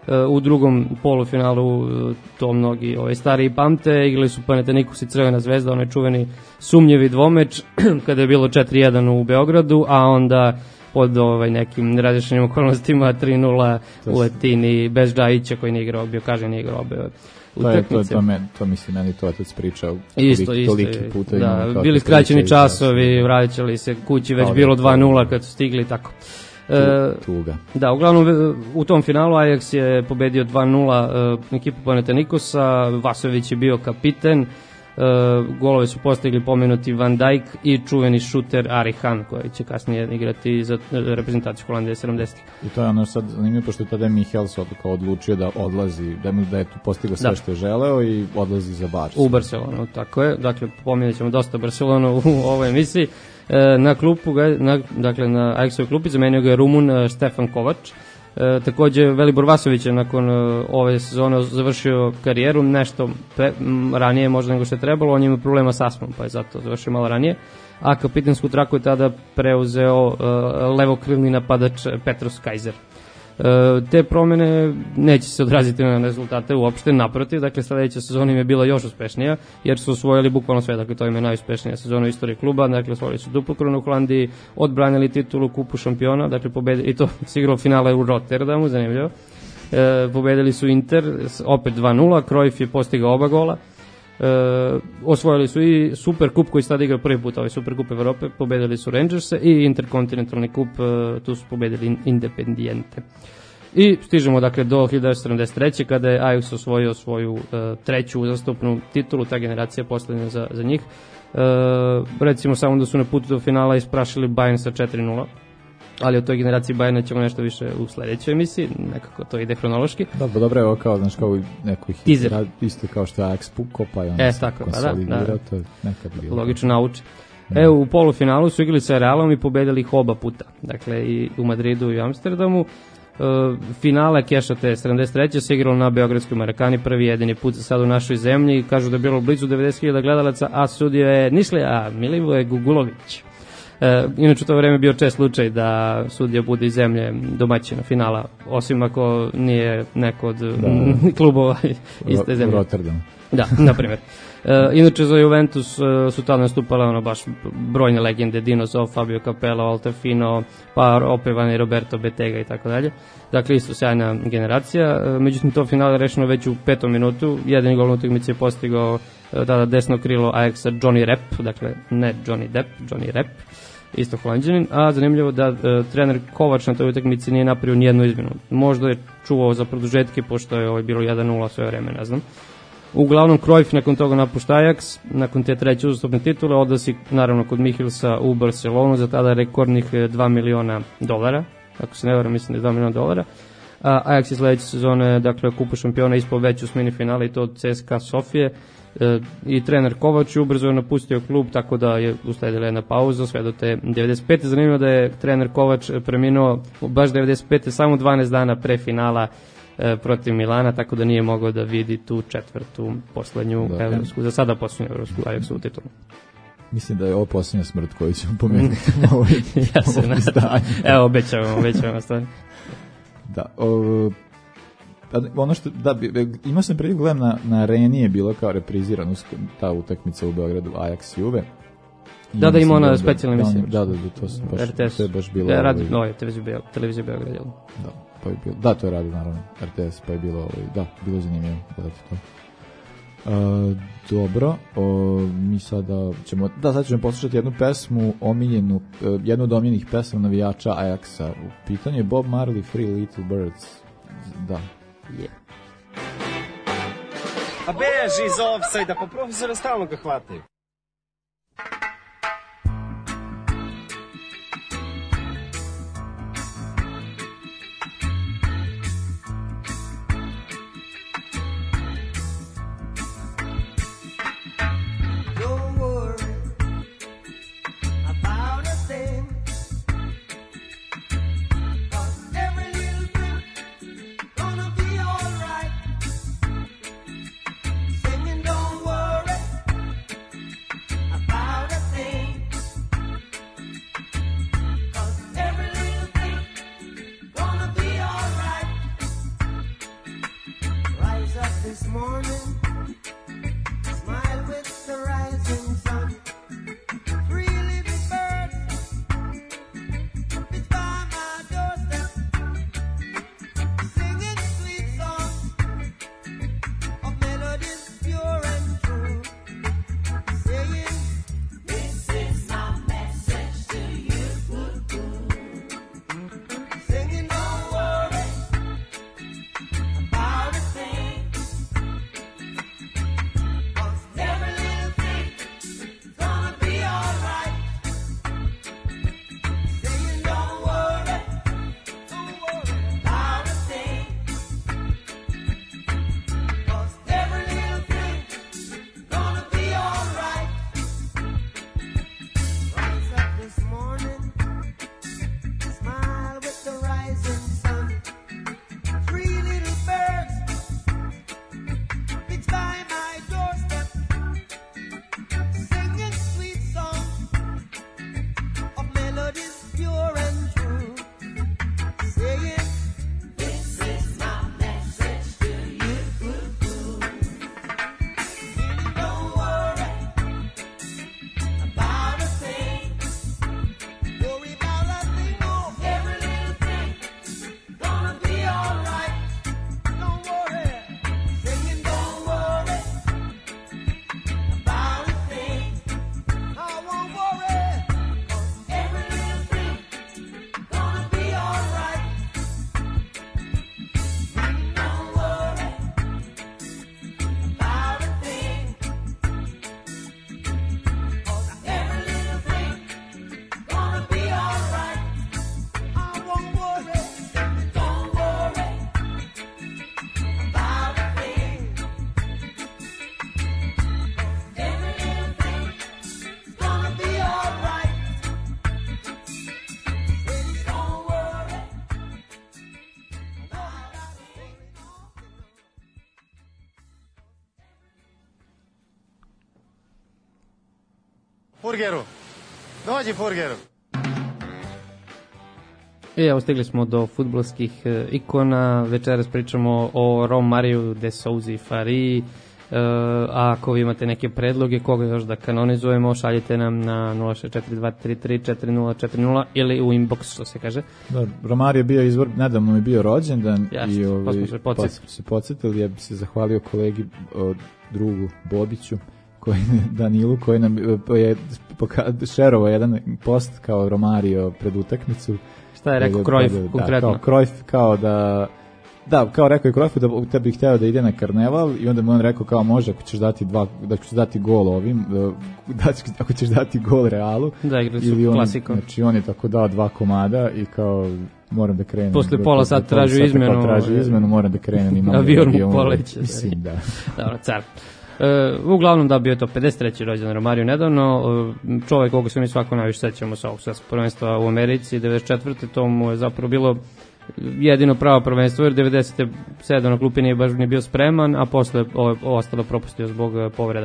u drugom polufinalu, to mnogi ovaj, stariji pamte, igrali su Panathinaikos i Crvena zvezda, onaj čuveni sumnjevi dvomeč kada je bilo četiri jedan u Beogradu, a onda pod ovaj, nekim nerazjašnjenim okolnostima tri nula u Latini, bez Džajića koji nije igrao, bio kaže nije igrao utakmice. To, to, to, to mislim, meni to otac pričao isto, isto, puta. Da, bili skraćeni časovi, vraćali se kući, već bilo dva nula kad su stigli, tako. Tuga. Da, uglavnom u tom finalu Ajax je pobedio dva nula uh, ekipu Panathinaikosa, Vasović je bio kapiten, uh, golove su postigli pomenuti Van Dijk i čuveni šuter Ari Han, koji će kasnije igrati za reprezentaciju Holandije sedamdesetih. I to je ono sad zanimljivo, pošto je tada Michels odlučio da odlazi, da, da je tu postigao sve da. što je želeo i odlazi za Barcelonu. U Barcelonu, tako je. Dakle, pominjat ćemo dosta Barcelonu u ovoj emisiji. Na klupu, na, dakle na Ajaxovoj klupi zamenio ga je Rumun Stefan Kovač. E, takođe Velibor Vasović je nakon uh, ove sezone završio karijeru nešto pre, m, ranije možda nego što je trebalo, on ima problema s astmom pa je zato završio malo ranije, a kapitensku traku je tada preuzeo uh, levokrilni napadač Petrus Kaiser. E, te promene neće se odraziti na rezultate uopšte, naprotiv, dakle sledeća sezona im je bila još uspešnija, jer su osvojili bukvalno sve, dakle to im je najuspešnija sezona u istoriji kluba, dakle osvojili su duplu krunu u Holandiji, odbranili titulu kupu šampiona, dakle pobedili, i to se igralo finale u Rotterdamu, zanimljivo, e, pobedili su Inter, opet dva nula, Cruyff je postigao oba gola, e, osvojili su i Super kup koji sada igra prvi put, ovaj Super kup Evrope, pobedili su Rangerse i Interkontinentalni kup, e, tu su pobedili Independiente. I stižemo dakle do hiljadu devetsto sedamdeset treće kada je Ajax osvojio svoju uh, treću uzastopnu titulu, ta generacija poslednja za, za njih. Uh, recimo samo da su na putu do finala isprašili Bayern sa četiri nula, ali o toj generaciji Bayerna ćemo nešto više u sledećoj emisiji, nekako to ide hronološki. Dobro, dobro je ovo kao, znaš, kao neko ih rad, isto kao što je Ajax pukao, pa je on e, se tako, konsolidirao, da, da. to je nekad bilo. Logično nauči. E, u polufinalu su igrali sa Realom i pobedili ih oba puta, dakle i u Madridu i u Amsterdamu. Uh, finale Keša te sedamdeset treće se igralo na Beogradskoj Marakani, prvi jedini put za sad u našoj zemlji, kažu da je bilo blizu devedeset hiljada gledalaca, a sudio je Nišlija Milivoje Gugulović. Uh, inače u to vreme bio čest slučaj da sudija bude iz zemlje domaćina finala, osim ako nije neko od da, klubova iste zemlje. Rotterdam. Da, na primjer. E, inače za Juventus e, su tada nastupale ono baš brojne legende, Dino Zoff, Fabio Capello, Altafino, pa opevani Roberto Bettega i tako dalje. Dakle, isto sjajna generacija. E, međutim, to finale je rešeno već u petom minutu. Jedan gol na utakmici je postigao e, tada desno krilo Ajaxa Johnny Rep, dakle ne Johnny Depp, Johnny Rep, isto Holandjanin, a zanimljivo da e, trener Kovač na toj utakmici nije napravio nijednu izmenu. Možda je čuvao za produžetke, pošto je ovo bilo jedan nula sve vreme, ne znam. Uglavnom, Cruyff nakon toga napušta Ajax, nakon te treće uzastopne titule, odlazi naravno kod Michelsa u Barcelonu za tada rekordnih dva miliona dolara, ako se ne varam, mislim da je dva miliona dolara. A Ajax je sledeće sezone, dakle, kupu šampiona ispao već u smini finale i to od C S K A Sofije. E, i trener Kovač je ubrzo napustio klub, tako da je usledila jedna pauza sve do te devedeset pete. Zanimljivo da je trener Kovač preminuo baš devedeset pete samo dvanaest dana pre finala protiv Milana, tako da nije mogao da vidi tu četvrtu poslednju da, evropsku, za sada poslednju evropsku Ajaxovu titulu. Mislim da je ovo poslednja smrt koju ćemo pomenuti u ovoj ja se nadam. Evo, obećavamo, obećavamo stvarno. Da, o, ono što, da, imao sam prvi gledam na, na areni je bilo kao reprizirano ta utakmica u Beogradu, Ajax Juve. Da, da ima ona specijalna emisija. Da, da, da, to se baš, R T S. To je baš bilo... Da, radi, no, je televizija Beograd, jel? Da. Pa je bilo, da, to je radio naravno R T S, pa je bilo, da, bilo zanimljivo gledati to. Uh, dobro, o, mi sada ćemo, da, sad ćemo poslušati jednu pesmu omiljenu, uh, jednu od omiljenih pesama navijača Ajaxa. U pitanju je Bob Marley, Three Little Birds. Da. Yeah. A beži iz offside-a, pa profesora stalno ga hvataju. this morning, smile with the rising sun. Three little birds, it's by my doorstep, singing sweet songs of melodies pure and true, saying, this is my message to you. Singing, don't worry about a thing, 'cause every little thing's gonna be alright. Saying, don't worry, don't worry about a thing, 'cause every little thing's gonna be alright. Rise up this morning, smile with the rising sun. Three little birds fix by my doorstep, singing sweet songs of melodies pure and true, saying, this is my message to you. Meaning, don't worry about a thing, worry about a thing, oh, every little thing gonna be alright. Don't worry, singing, don't worry about a thing. I won't worry, 'cause every little thing gonna be alright. Don't worry about a thing, 'cause every little thing gonna be alright. I won't worry, don't worry about a thing, 'cause every little thing gonna be alright. Don't worry about a thing. Furgeru, dođi Furgeru. I evo stigli smo do fudbalskih e, ikona, večeras pričamo o Romariju de Souza Fari, e, a ako vi imate neke predloge koga još da kanonizujemo, šaljite nam na nula šest četiri dva tri tri četiri nula četiri nula ili u inbox, što se kaže. Da, Romario je bio izvor, nedavno je bio rođendan. Jasne, i pa ovaj, smo se podsjetili. pa smo se podsjetili, ja bi se zahvalio kolegi o, drugu Bobiću, koji, Danilu, koji nam e, je poka- šerovao jedan post kao Romario pred utakmicu. Šta je rekao Cruyff da, konkretno? Da, kao Cruyff, kao da da, kao rekao je Cruyffu da te bih hteo da ide na karneval i onda mu on rekao kao može ako ćeš dati dva, da ćeš dati gol ovim, da ćeš, ako ćeš dati gol Realu. Da, igrali su klasikom. Znači on je tako dao dva komada i kao moram da krenem. Posle pola sata traži izmenu. Traži izmenu, moram da krenem i avion mu poleće. Mislim, da. Dobro, car. Uh, uglavnom da bio to pedeset treći rođendan Romario nedavno, uh, čovjek koga se mi svako najviše sećamo sa ovog svetskog prvenstva u Americi, devedeset četvrte to mu je zapravo bilo jedino pravo prvenstvo, jer devedeset sedam na klupi nije baš nije bio spreman, a posle ovo, ovo ostalo propustio zbog uh, povreda.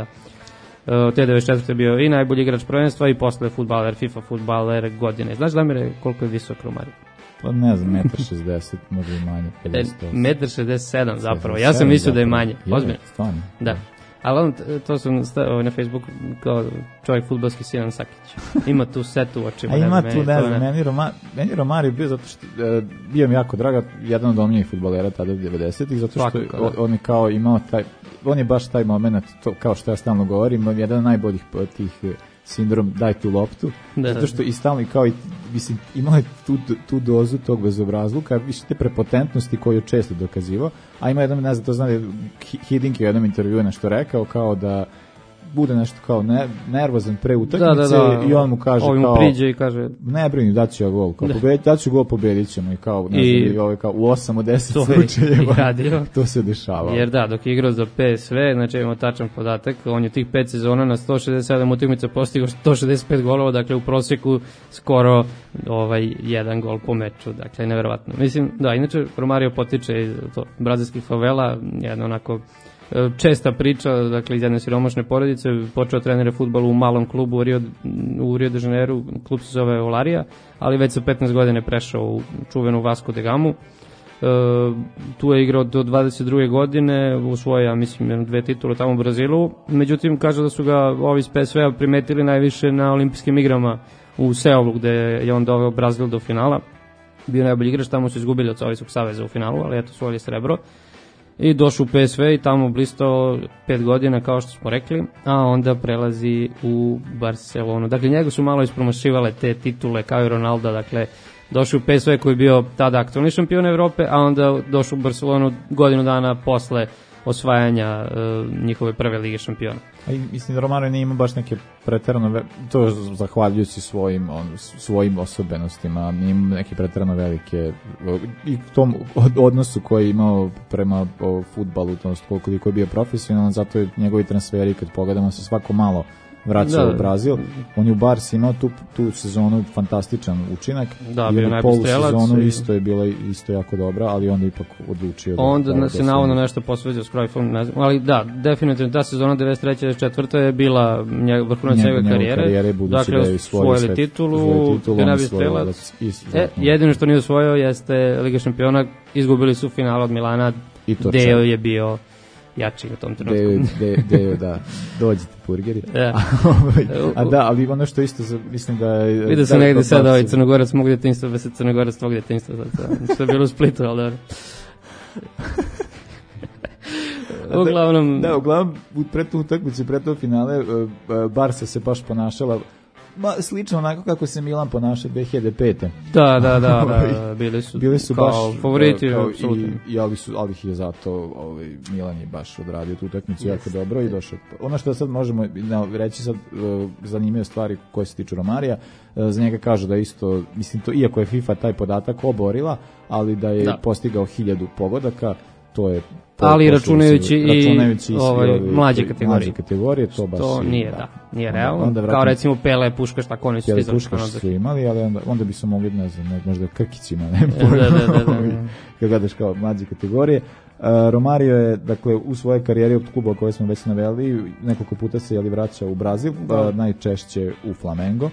Uh, te devedeset četvrte je bio i najbolji igrač prvenstva i posle fudbaler, FIFA fudbaler godine. Znaš, Damire, koliko je visok Romario? Pa ne znam, jedan šezdeset metar, možda i manje, pedeset osam. jedan šezdeset sedam zapravo, ja sam mislio da je manje, ozbiljno. Stvarno? Da. Ali on, to su stavio na Facebooku kao čovjek fudbalski Sinan Sakić. Ima tu setu u očima. A ima tu, ne znam, meni, Roma, meni Romario bio zato što uh, bio mi jako draga, jedan od omljenih fudbalera tada u devedesetih, zato što Svakako, on, on je kao imao taj, on je baš taj moment, to, kao što ja stalno govorim, jedan od najboljih tih sindrom daj tu loptu, da, zato što i stalno i kao i, mislim, imao je tu, tu dozu tog bezobrazluka, više te prepotentnosti koju je često dokazivao, a ima jedan, ne znam, to zna, Hiddink je u jednom intervjuu nešto rekao, kao da bude nešto kao ne, nervozan pre utakmice, da, da, da. I on mu kaže Ovi mu kao priđe i kaže ne brini, daću ja gol, kao pobedi, daću gol, pobedit ćemo i kao, ne I, znam, i ovaj kao u osam od deset slučajeva to se dešava. Jer da, dok je igrao za P S V, znači imamo tačan podatak, on je tih pet sezona na sto šezdeset sedam utakmica postigao sto šezdeset pet golova, dakle u prosjeku skoro ovaj jedan gol po meču, dakle neverovatno. Mislim, da, inače Romario potiče iz to, brazilskih favela, jedna onako česta priča, dakle iz jedne siromašne porodice, počeo trenere fudbalu u malom klubu u Rio, u Rio de Janeiro, klub se zove Olaria, ali već sa petnaest godine prešao u čuvenu Vasco da Gamu, tu je igrao do dvadeset druge godine, usvojio, ja mislim, dve titule tamo u Brazilu. Međutim, kaže da su ga ovi iz P S V-a primetili najviše na olimpijskim igrama u Seulu, gde je on doveo Brazil do finala. Bio najbolji igrač, tamo su izgubili od Sovjetskog saveza u finalu, ali eto, osvojili srebro. I došao u P S V i tamo blistao pet godina, kao što smo rekli, a onda prelazi u Barcelonu. Dakle, njega su malo ispromašivale te titule, kao i Ronaldo, dakle, došao u P S V koji je bio tada aktualni šampion Evrope, a onda došao u Barcelonu godinu dana posle osvajanja uh, njihove prve lige šampiona. A i, mislim da Romario nije imao baš neke preterano, ve... to zahvaljujući svojim, on, svojim osobenostima, nije imao neke preterano velike, i tom odnosu koji je imao prema o, futbalu, to koliko je bio profesionalan, zato je njegovi transferi, kad pogledamo se svako malo vraća da, u Brazil. On je u Barsi imao tu, tu sezonu fantastičan učinak. Da, bio najbolji strelac. Polu i... isto je bila isto jako dobra, ali onda ipak odlučio. Onda da, da se navodno nešto posveđao s Cruyffom, ne znam, ali da, definitivno ta sezona devedeset treće devedeset četvrte je bila njeg, vrhunac njegove karijere. karijere dakle, da je osvojili titulu, titulu najbolji strelac. E, jedino što nije osvojio jeste Liga šampiona, izgubili su final od Milana, Deo je bio jači u tom trenutku. Deo, de, da, dođite burgeri. Ja. A da, ali ono što isto, mislim da je... Vidio sam negde sada ovaj Crnogorac mog djetinjstva, bez Crnogorac tvog djetinjstva, što je bilo u Splitu, ali dobro. Uglavnom... Da, uglavnom, pred tu utakmicu, pred to finale, Barca se baš ponašala Ma, slično onako kako se Milan ponaša dve hiljade pete. Da, da, da, da, bili su, bili su kao baš favoriti, kao i, i ali su ali ih je zato ovaj Milan je baš odradio tu utakmicu yes. jako dobro i došao. Ono što sad možemo reći sad uh, zanimljive stvari koje se tiču Romarija, uh, za njega kažu da isto, mislim to iako je FIFA taj podatak oborila, ali da je da. postigao hiljadu pogodaka, to je Po, ali računajući i računajući ovaj, ovaj, mlađe kategorije. Mlađe kategorije, to baš to nije, da, da nije realno. Onda, onda kao recimo Pele, Puškaš, tako oni su stizali. Pele, Puškaš su imali, ali onda, onda bi su mogli, ne znam, možda Krkićima, ne pojma. Da, da, da, da, da. Kad gledaš kao mlađe kategorije. Uh, Romario je, dakle, u svojoj karijeri od kluba koje smo već naveli, nekoliko puta se jeli vraća u Brazil, uh, najčešće u Flamengo.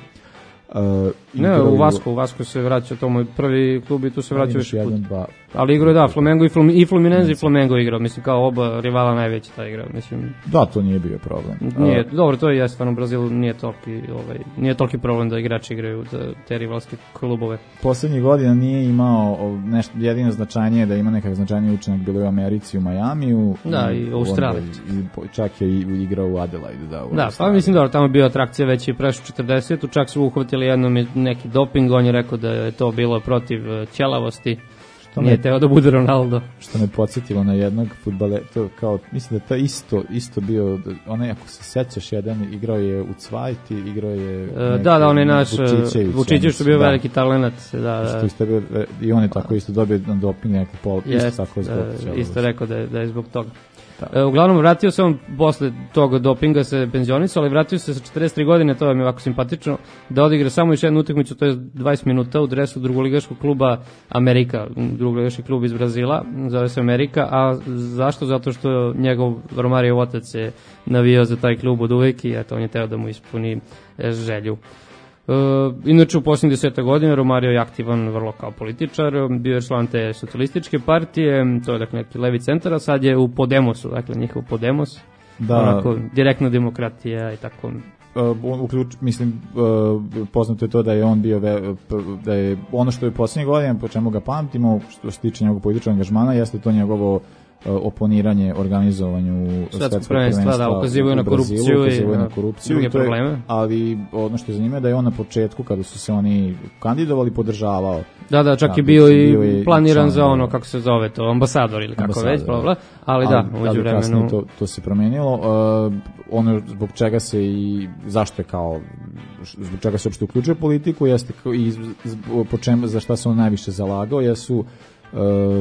Uh, ne, u Vasco, u Vasco se vraća, to moj prvi klub i tu se vraća više put. Ali igrao je, da, Flamengo i, Flum, i Fluminense i Flamengo igrao, mislim, kao oba rivala najveća ta igra, mislim. Da, to nije bio problem. Nije, uh, dobro, to je jasno, u Brazilu nije toliki, ovaj, nije toliki problem da igrači igraju te, te rivalske klubove. Poslednjih godina nije imao nešto, jedino značajnije da ima nekak značajniji učinak, bilo je u Americi, u Majamiju. Da, i, i u Australiji. I čak je i igrao u Adelaide, da. U da, pa mislim, dobro, tamo je bio atrakcija već i prešao četrdeset, čak su uhvatili jednom neki doping, on je rekao da je to bilo protiv ćelavosti. Nije teo da bude Ronaldo. Što me podsjetilo na jednog fudbalera, to kao, mislim da to isto, isto bio, onaj, ako se sećaš, jedan igrao je u Cvajti, igrao je... Neki, da, da, on je naš, Vučićević što bio da. veliki talent. Da, da. Isto bio, i on je tako isto dobio na doping neki pol, yes, isto tako zbog uh, isto rekao da je, da je zbog toga. Da. Uglavnom, vratio se on posle tog dopinga se penzionisao, ali vratio se sa četrdeset tri godine, to je mi ovako simpatično, da odigra samo još jednu utakmicu, to je dvadeset minuta u dresu drugoligaškog kluba Amerika, drugoligaški klub iz Brazila, zove se Amerika, a zašto? Zato što njegov Romario otac je navijao za taj klub od uvek i eto, on je teo da mu ispuni želju. Uh, inače u posljednjih deseta godina Romario je aktivan vrlo kao političar, bio je član te socijalističke partije, to je dakle neki levi centar, a sad je u Podemosu, dakle njihov Podemos, da. Onako direktna demokratija i tako. Uh, uključ, mislim, uh, poznato je to da je on bio, ve, da je ono što je posljednjih godina, po čemu ga pamtimo, što se tiče njegovog političkog angažmana, jeste to njegovo oponiranje organizovanju svetskog prvenstva, da, ukazivaju na korupciju i na korupciju, druge probleme. Ali ono što je zanimljivo da je on na početku, kada su se oni kandidovali, podržavao. Da, da, čak da, je bio i bio planiran za ono, kako se zove to, ambasador ili kako ambasador, već, bla, bla, ali, ali da, umeđu vremenu... To, to se promenilo. Uh, ono zbog čega se i, zašto je kao, zbog čega se uopšte uključuje politiku, jeste i po čemu, za šta se on najviše zalagao, jesu Uh,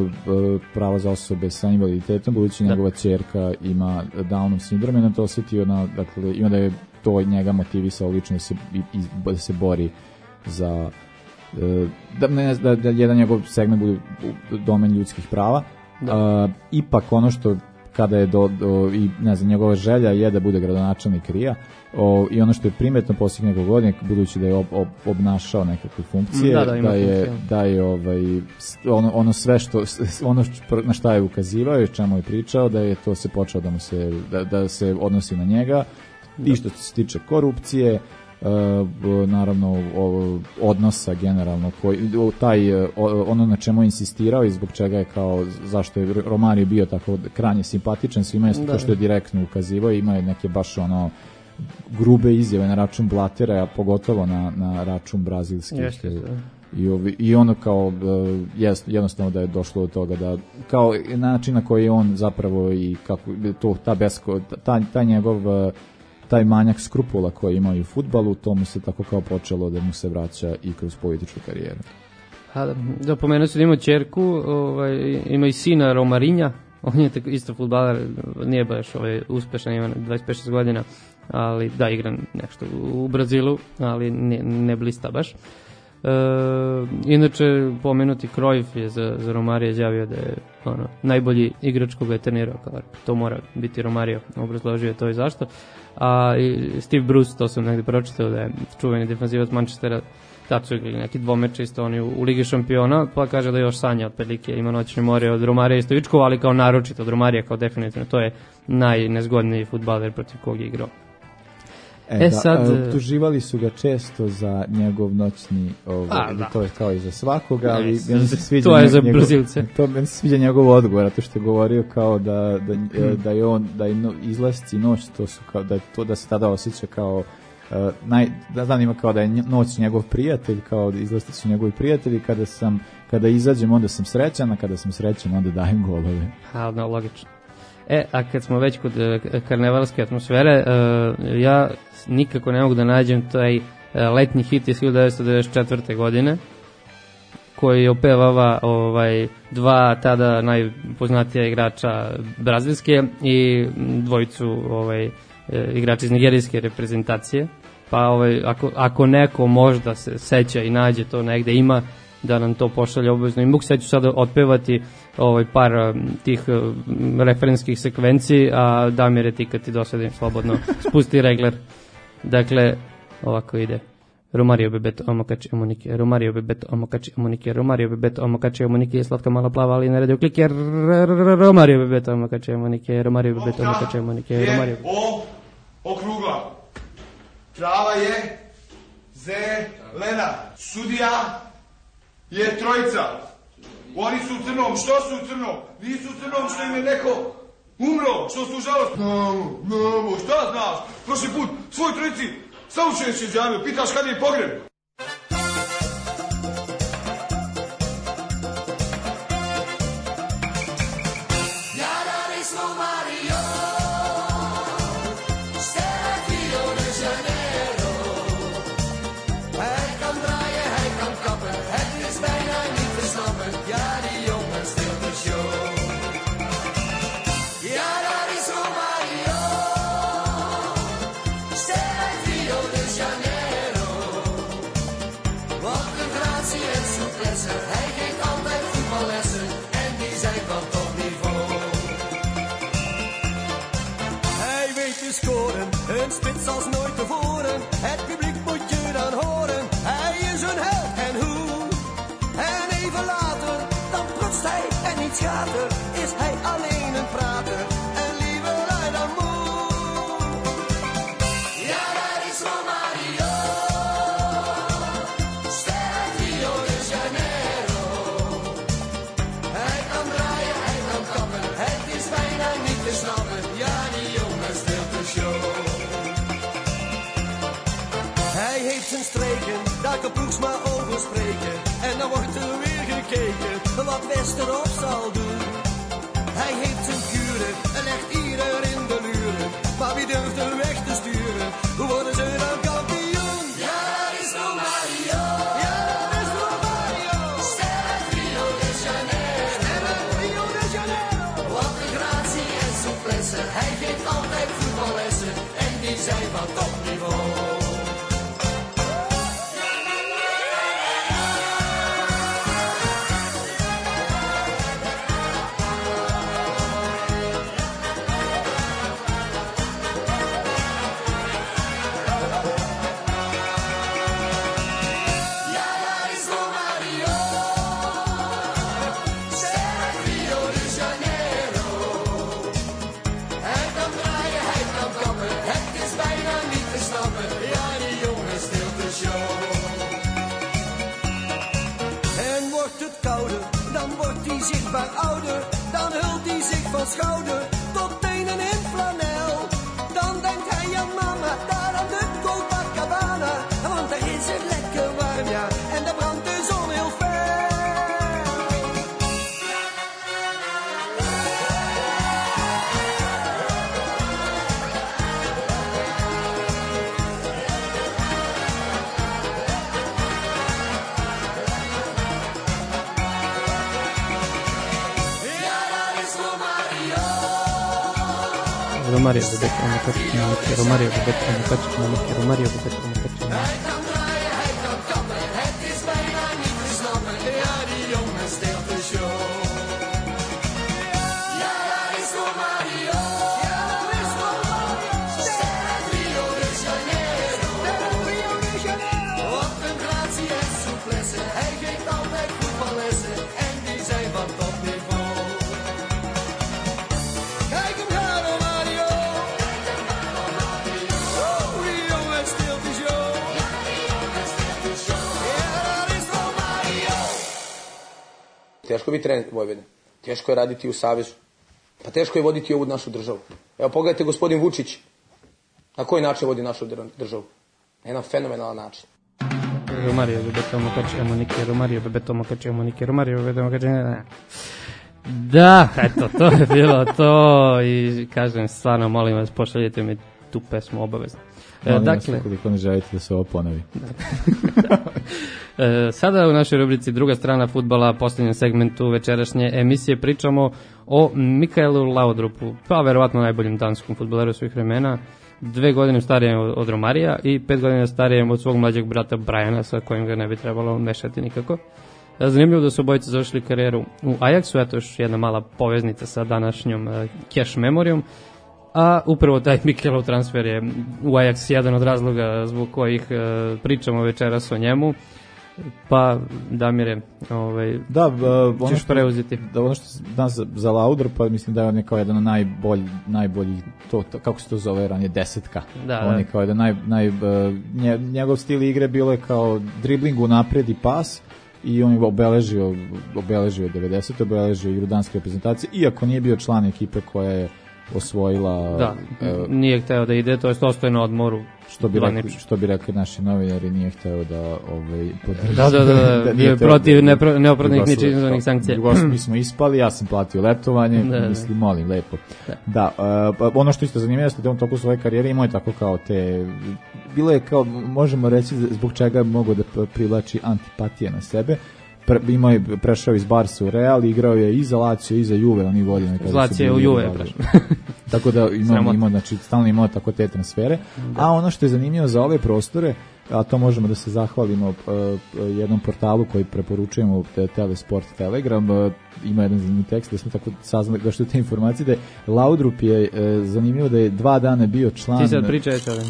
uh, prava za osobe sa invaliditetom, budući njegova ćerka ima Downov sindrom i na to osjetio na, dakle, i onda je to njega motivisao lično da se, i, i, da se bori za uh, da, ne, da, da jedan njegov segment bude domen ljudskih prava. Uh, ipak ono što kada je do, do i ne znam, njegova želja je da bude gradonačelnik Rija, o, i ono što je primetno posljednjih nekog godina, budući da je ob, ob, obnašao nekakve funkcije, da, da, da je, funkcije. da je ovaj, ono, ono sve što, ono što, na šta je ukazivao i čemu je pričao, da je to se počeo da mu se, da, da se odnosi na njega, i što se tiče korupcije, Uh, naravno o, odnosa generalno koji, taj, o, ono na čemu je insistirao i zbog čega je kao, zašto je Romario bio tako krajnje simpatičan svima je to što je direktno ukazivao, ima je neke baš ono grube izjave na račun Blatera, a pogotovo na, na račun brazilskih. Jeste, i, ovi, i ono kao uh, jest, jednostavno da je došlo do toga da kao način na koji je on zapravo i kako to, ta besko, ta, ta njegov uh, taj manjak skrupula koji ima i u fudbalu, to mu se tako kao počelo da mu se vraća i kroz političku karijeru. A, da, da pomenuo se da ima ćerku, ovaj, ima i sina Romarinja, on je tako isto fudbaler, nije baš ovaj, uspešan, ima dvadeset pet šesnaest godina, ali da, igra nešto u Brazilu, ali ne, ne blista baš. E, inače, pomenuti Cruyff je za, za Romario izjavio da je ono, najbolji igrač koga je trenirao, kao to mora biti Romario, obrazložio je to i zašto. A i Steve Bruce, to sam negdje pročitao da je čuveni defanzivac Manchestera, tad su igrali neki dvomeče isto oni u, u Ligi šampiona, pa kaže da još sanja otprilike, ima noćne more od Romarija i Stojičkova, ali kao naročito od Romarija, kao definitivno, to je najnezgodniji fudbaler protiv kog je igrao. E, e da, sad, optuživali su ga često za njegov noćni, ovaj, a, da. To je kao i za svakoga, ali ne, meni se sviđa to je njegov, za Brazilce. To meni se sviđa njegov odgovor, to što je govorio kao da da, hmm. da je on da je no, izlasci noć, to su kao da je to da se tada osjeća kao uh, naj da znam ima kao da je noć njegov prijatelj, kao da izlasci su njegovi prijatelji, kada sam kada izađem onda sam srećan, a kada sam srećan onda dajem golove. Ha, no, logično. E, a kad smo već kod uh, karnevalske atmosfere, uh, ja nikako ne mogu da nađem taj uh, letnji hit iz hiljadu devetsto devedeset četvrte. godine, koji opevava ovaj, dva tada najpoznatija igrača brazilske i dvojicu ovaj, igrača iz nigerijske reprezentacije. Pa ovaj, ako, ako neko možda se seća i nađe to negde, ima da nam to pošalje obavezno. I mogu se ću sada otpevati ovaj, par um, tih um, referenskih sekvenciji, a Damire, ti kad ti dosadim slobodno spusti regler. Dakle, ovako ide. Romario Bebeto Omokači Omonike, Romario Bebeto Omokači Omonike, Romario Bebeto Omokači Omonike je slatka mala plava, ali ne radi klike. Romario Bebeto Omokači Omonike, Romario Bebeto Omokači Omonike, Romario o okrugla. Trava je zelena. Sudija je trojica. Oni su u crnom. Što su u crnom? Nisu u crnom što im je neko umro. Što su u žalost? Namo, namo, šta znaš? Prošli put svoj trojici saučenje si izjavio. Pitaš kad je pogreb. Een spits als nooit tevoren, het publiek moet je dan horen. Hij is een held en hoe? En even later, dan protst hij en niet gaat er. Is hij alleen een prater en liever hij dan moe. Ja, daar is Romario, ster uit Rio de Janeiro. Hij kan draaien, hij kan kappen, het is bijna niet te snappen. Ja, die jongen speelt de show. Hij heeft zijn streken, daar kan Ploegsma over spreken. En dan wordt er weer gekeken wat Wester op zal doen. Hij heeft zijn kuren en legt ieder in de luren. Maar wie durft er weg te sturen? Hoe worden ze dan kampioen? Ja, daar is Romario. Ja, daar is Romario. Ster uit Rio de Janeiro. Ster uit Rio de Janeiro. Wat een gratie en souplesse. Hij geeft altijd voetballessen. En die zijn van topniveau. van schouder tot tenen in flanel. Dan denkt hij aan mama, daar aan de Copacabana. Want daar is het lekker warm, ja, en daar brandt de zon heel fel. Romario bebek aan de kast, Romario bebek aan de kast, Romario bebek aan de kast. Hij kan draaien, hij kan kappen, het is bijna niet te snappen. Ja, die jongen steelt de show. Ja, daar is Romario. Ja, daar is Romario. Sterk Rio de Janeiro. Sterk Rio de Janeiro. Wat een gratie en souplesse. Hij geeft altijd voetballessen en die zijn van topniveau. Kijk hem gaan, Romario. Kijk hem gaan, Romario. Oh, die jongen steelt de show. Ja, die jongen steelt de show. Ja, daar is Romario. Teško je biti trener Vojvodine. Teško je raditi u Savezu. Pa teško je voditi ovu našu državu. Evo pogledajte gospodin Vučić. Na koji način vodi našu državu? Na jedan fenomenalan način. Romario bebek aan de kast, Monique, Romario bebek aan de kast, Monique, Romario bebek aan de kast. Da, eto, to je bilo to i kažem, stvarno molim vas, pošaljite mi tu pesmu obavezno. E, Molim vas, dakle, ukoliko ne želite da se ovo ponovi. e, sada u našoj rubrici Druga strana fudbala, poslednjem segmentu večerašnje emisije, pričamo o Mikaelu Laudrupu, pa verovatno najboljim danskom fudbaleru svih vremena, dve godine starijem od, od Romarija i pet godina starijem od svog mlađeg brata Briana, sa kojim ga ne bi trebalo mešati nikako. Zanimljivo da su obojice završili karijeru u Ajaxu, eto još jedna mala poveznica sa današnjom uh, cash memorijom, a upravo taj Mikelov transfer je u Ajax jedan od razloga zbog kojih uh, pričamo večeras o njemu. Pa, Damire, ovaj, da, uh, ono ćeš što, preuzeti. Da, ono što danas za, za Laudrup, pa mislim da je on je kao jedan od najbolji, najbolji to, to, kako se to zove, ranije desetka. Da, on da. je kao jedan naj, naj, uh, nje, njegov stil igre bilo je kao dribling u napred i pas, i on je obeležio, obeležio devedesete, obeležio igru danske reprezentacije, iako nije bio član ekipe koja je osvojila... Da, uh, nije hteo da ide, to je ostaje na odmoru. Što bi, rekli, što bi rekli naši novinari, nije hteo da ovaj, podrži. Da, da, da, da bio je protiv nepro, neopravdanih ničizvanih sankcija. Jugoslaviji, mi smo ispali, ja sam platio letovanje, da, mislim, molim, lepo. Da, da uh, ono što isto zanimljivo je da on toku svoje karijere imao je tako kao te... Bilo je kao, možemo reći, zbog čega je mogao da privlači antipatije na sebe. Pre, imao je, prešao iz Barsa u Real, igrao je i za Lazio i za Juve, oni godine. Lazio je u Juve prešao. Tako da imao, imao, znači, stalno imao tako te transfere. Da. A ono što je zanimljivo za ove prostore, a to možemo da se zahvalimo uh, jednom portalu koji preporučujemo, Telesport Telegram, uh, ima jedan zanimljiv tekst da smo tako saznali da što te informacije, da je Laudrup je uh, zanimljivo da je dva dana bio član... Ti sad pričaj čovjek.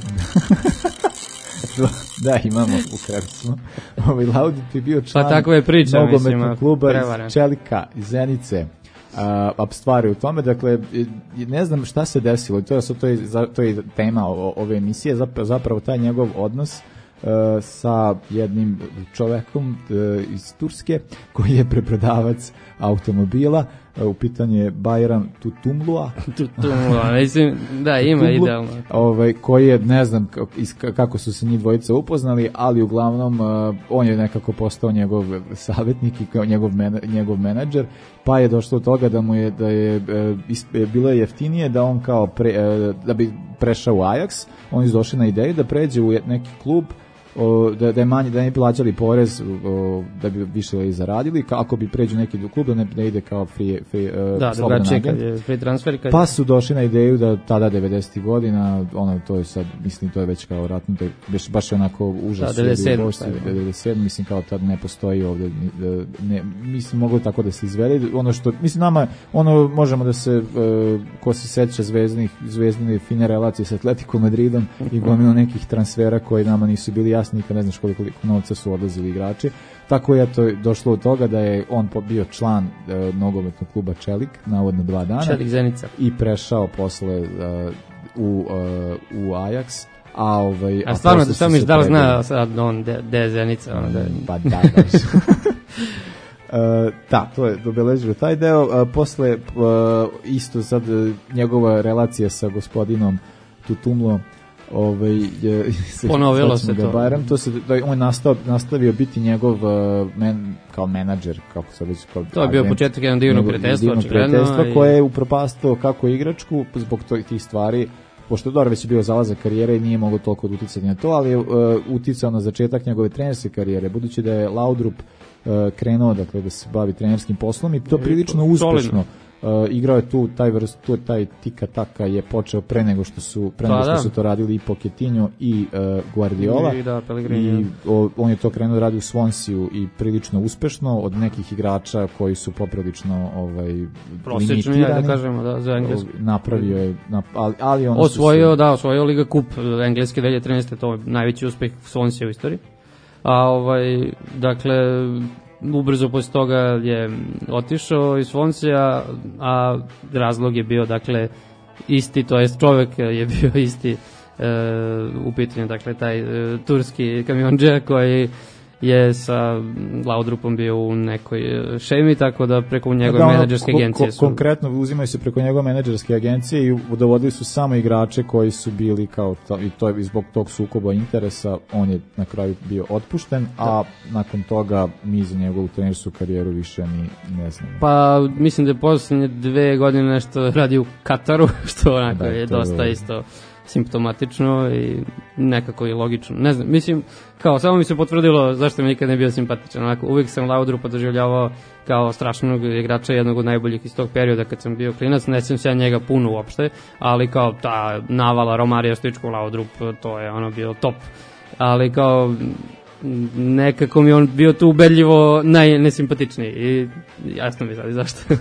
Da, imamo, ukratko smo. Ovaj Laudrup je bio član pa tako je priča, nogometnog kluba prevaren. Iz Čelika, iz Zenice. A stvari u tome, dakle, ne znam šta se desilo, to je, to je, to je tema ove emisije, zapravo taj njegov odnos uh, sa jednim čovekom uh, iz Turske, koji je preprodavac automobila, uh, u pitanju je Bayram Tutumlua. Tutumlua, mislim, da, ima Tutumlu, idealno. Ovaj, koji je, ne znam kako su se njih dvojica upoznali, ali uglavnom uh, on je nekako postao njegov savjetnik i kao njegov, men, njegov menadžer, pa je došlo do toga da mu je, da je uh, is, bilo je jeftinije da on kao pre, uh, da bi prešao u Ajax, on je došao na ideju da pređe u neki klub, O, da, da je manje, da ne plaćali porez, o, da bi više i zaradili, ako bi pređu neki klub da ne, ne ide kao free, free, da, slobodan agent. Da, da, free transfer. Kad... Pa su došli na ideju da tada devedesetih godina, ono, to je sad, mislim, to je već kao ratno, to je baš užas. Da, devedeset sedam. devedeset sedam, mislim, kao tad ne postoji ovde, ne, mislim, mogu tako da se izveli, ono što, mislim, nama, ono, možemo da se, uh, ko se seća zvezdnih, zvezdine fine relacije sa Atletico Madridom i gomilo nekih transfera koji nama nisu bili jasni, nikad ne znaš koliko novca su odlazili igrači. Tako je to došlo od toga da je on bio član e, nogometnog kluba Čelik, navodno dva dana. Čelik Zenica. I prešao posle e, u, e, u Ajax. A, ovaj, a stvarno, da sam miš da li zna sad on de, de Zenica? Ono, de... Pa da, da. Uh, da, to je dobeležio taj deo. Uh, posle, uh, isto sad, uh, njegova relacija sa gospodinom Tutumlom, ovaj, je, ponovilo se to. Bayram, to se, da, on je nastao, nastavio biti njegov uh, men, kao menadžer, kako se već kao to je bio početak jednog divnog prijateljstva, prijateljstva i... koje je upropastao kako igračku zbog tih stvari, pošto dobro već je bio zalazak karijere i nije mogao toliko uticati na to, ali je uh, uticao na začetak njegove trenerske karijere, budući da je Laudrup uh, krenuo dakle, da se bavi trenerskim poslom i to prilično uspešno. Uh, igrao je tu taj vrst, tu taj tika taka je počeo pre nego što su pre nego što su to radili i Pochettino i uh, Guardiola i, da, i o, on je to krenuo da radi u Swansea i prilično uspešno od nekih igrača koji su poprilično ovaj prosječni, da kažemo, da, za englesku napravio je nap, ali, ali on osvojio, se... da, osvojio Liga Kup engleske dve hiljade trinaeste. To je najveći uspeh Swansea u istoriji. A ovaj dakle ubrzo posle toga je otišao iz Swansea, a razlog je bio dakle isti, to jest čovek je bio isti, e, u pitanju dakle taj e, turski kamionđe koji je sa Laudrupom bio u nekoj šemi, tako da preko njegove da, menadžerske agencije ko, su... Konkretno uzimaju se preko njegove menadžerske agencije i dovodili su samo igrače koji su bili kao to, i to je zbog tog sukoba interesa, on je na kraju bio otpušten, a da. nakon toga mi za njegovu trenersku karijeru više ni ne znamo. Pa mislim da je poslednje dve godine nešto radi u Kataru, što onako da, je dosta je... isto simptomatično i nekako i logično. Ne znam, mislim, kao samo mi se potvrdilo zašto mi nikad ne bio simpatičan. Onako, uvijek sam Laudrupa doživljavao kao strašnog igrača, jednog od najboljih iz tog perioda kad sam bio klinac. Ne sam se ja njega puno uopšte, ali kao ta navala Romarija Stoičko Laudrup, to je ono bio top. Ali kao nekako mi on bio tu ubedljivo najnesimpatičniji i jasno mi sad zašto.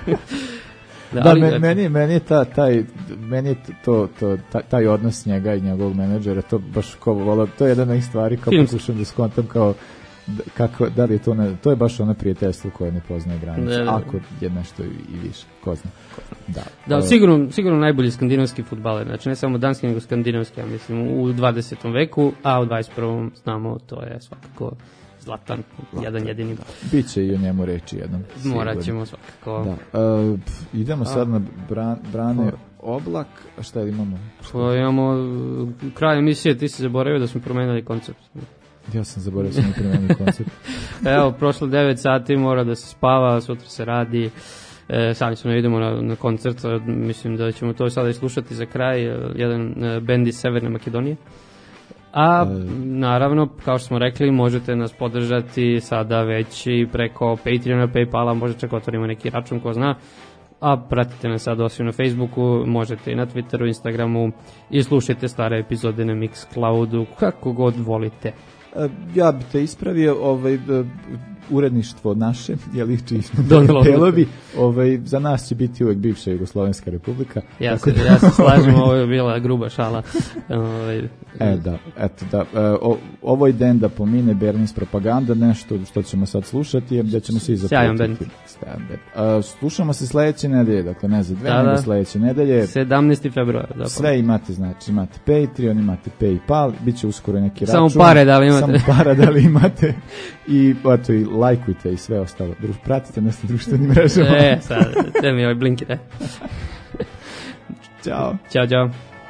Da, da ali, me, meni, meni je ta, taj, meni je to, to, taj, taj odnos njega i njegovog menadžera, to baš kao volao, to je jedna od nekih stvari kao pokušam da skontam kao kako, da li je to, ne, to je baš ono prijateljstvo koje ne poznaje granice, da, da. Ako je nešto i, i više, ko zna. Da, da uh, sigurno, sigurno najbolji skandinavski fudbaler, znači ne samo danski, nego skandinavski, ja mislim, u dvadesetom veku, a u dvadeset prvom znamo, to je svakako Zlatan, Zlatan, jedan jedini. Da. Biće i o njemu reći jednom. Morat ćemo svakako. Da. Uh, idemo sad na bran, Brane Oblak. A šta imamo? Pa imamo kraj emisije, ti si zaboravio da smo promenili koncept. Ja sam zaboravio da smo promenili koncept. Evo, prošlo devet sati, mora da se spava, sutra se radi. E, sami smo idemo na, na koncert, mislim da ćemo to sada i slušati za kraj. Jedan bend iz Severne Makedonije. A naravno, kao što smo rekli, možete nas podržati sada već i preko Patreona, Paypala, možda čak otvorimo neki račun, ko zna. A pratite nas sad osim na Facebooku, možete i na Twitteru, Instagramu i slušajte stare epizode na Mixcloudu, kako god volite. Ja bi te ispravio, ovaj, uredništvo naše, je li čiji smo delovi, ovaj, za nas će biti uvek bivša Jugoslovenska republika. Ja se, da... ja se slažem, ovo je bila gruba šala. Ovaj. E, da, eto, da. O, ovo je den da pomine Berlins propaganda, nešto što ćemo sad slušati, jer da ćemo se i zapretiti. Sjajan band. Uh, slušamo se sledeće nedelje, dakle ne za dve, da, nego da. sledeće nedelje. sedamnaesti februar. Zapravo. Sve imate, znači imate Patreon, imate Paypal, bit će uskoro neki Samo račun. Samo pare da li imate. Samo pare da li imate. I, eto, i lajkujte i sve ostalo. Druž, pratite nas na društvenim mrežama. E, sad, da mi ovaj blinki, da. Ćao. Ćao, ćao.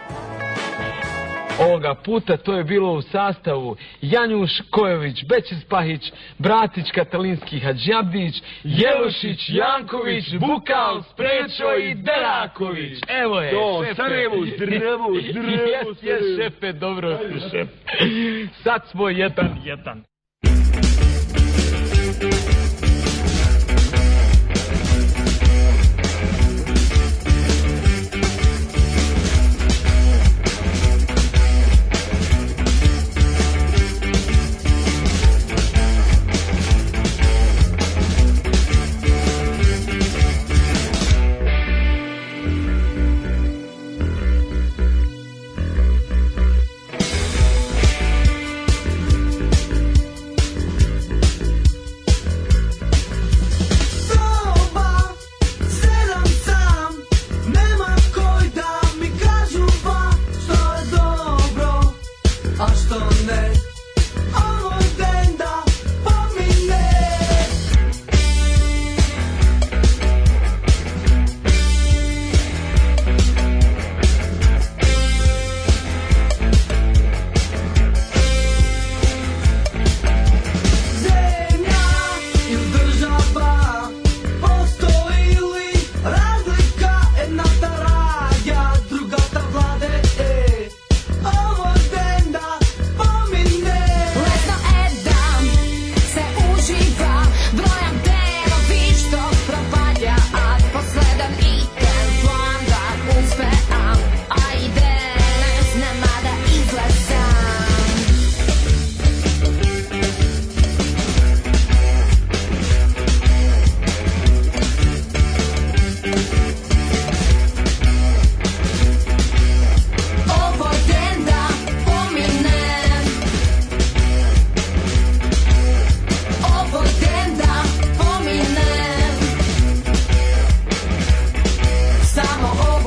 Ovoga puta to je bilo u sastavu Janjuš Kojović, Bećis Pahić, Bratić Katalinski Hadžabdić, Jelušić, Janković, Bukal, Sprečo i Deraković. Evo je, to, šefe. Sarajevo, zdravo, zdravo. Jes, jes, šefe, dobro ste, šefe. Sad smo jedan, jedan.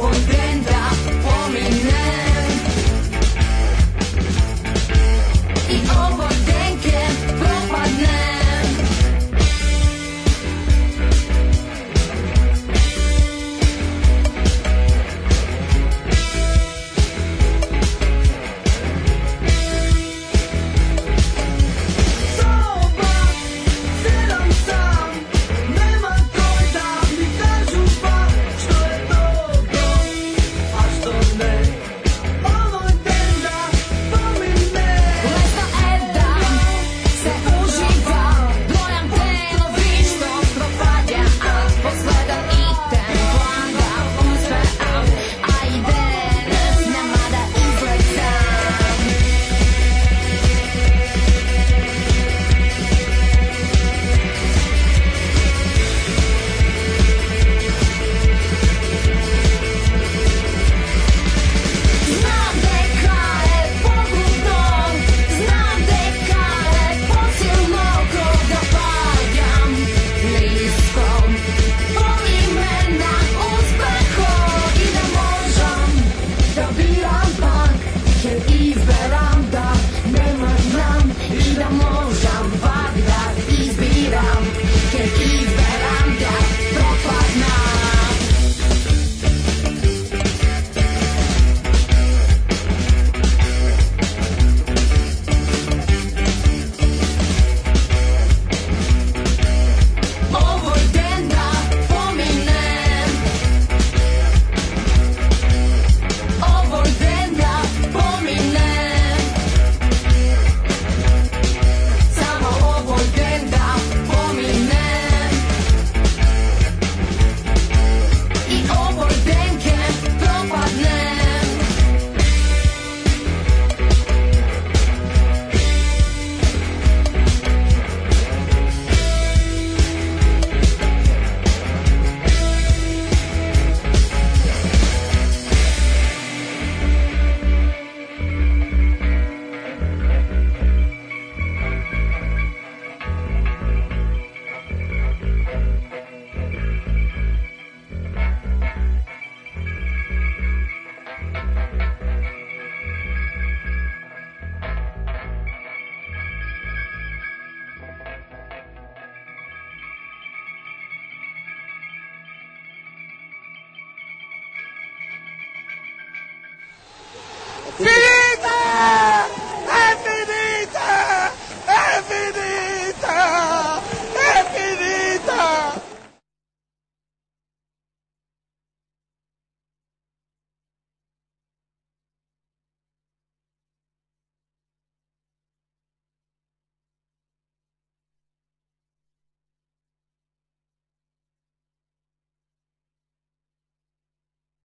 por ti.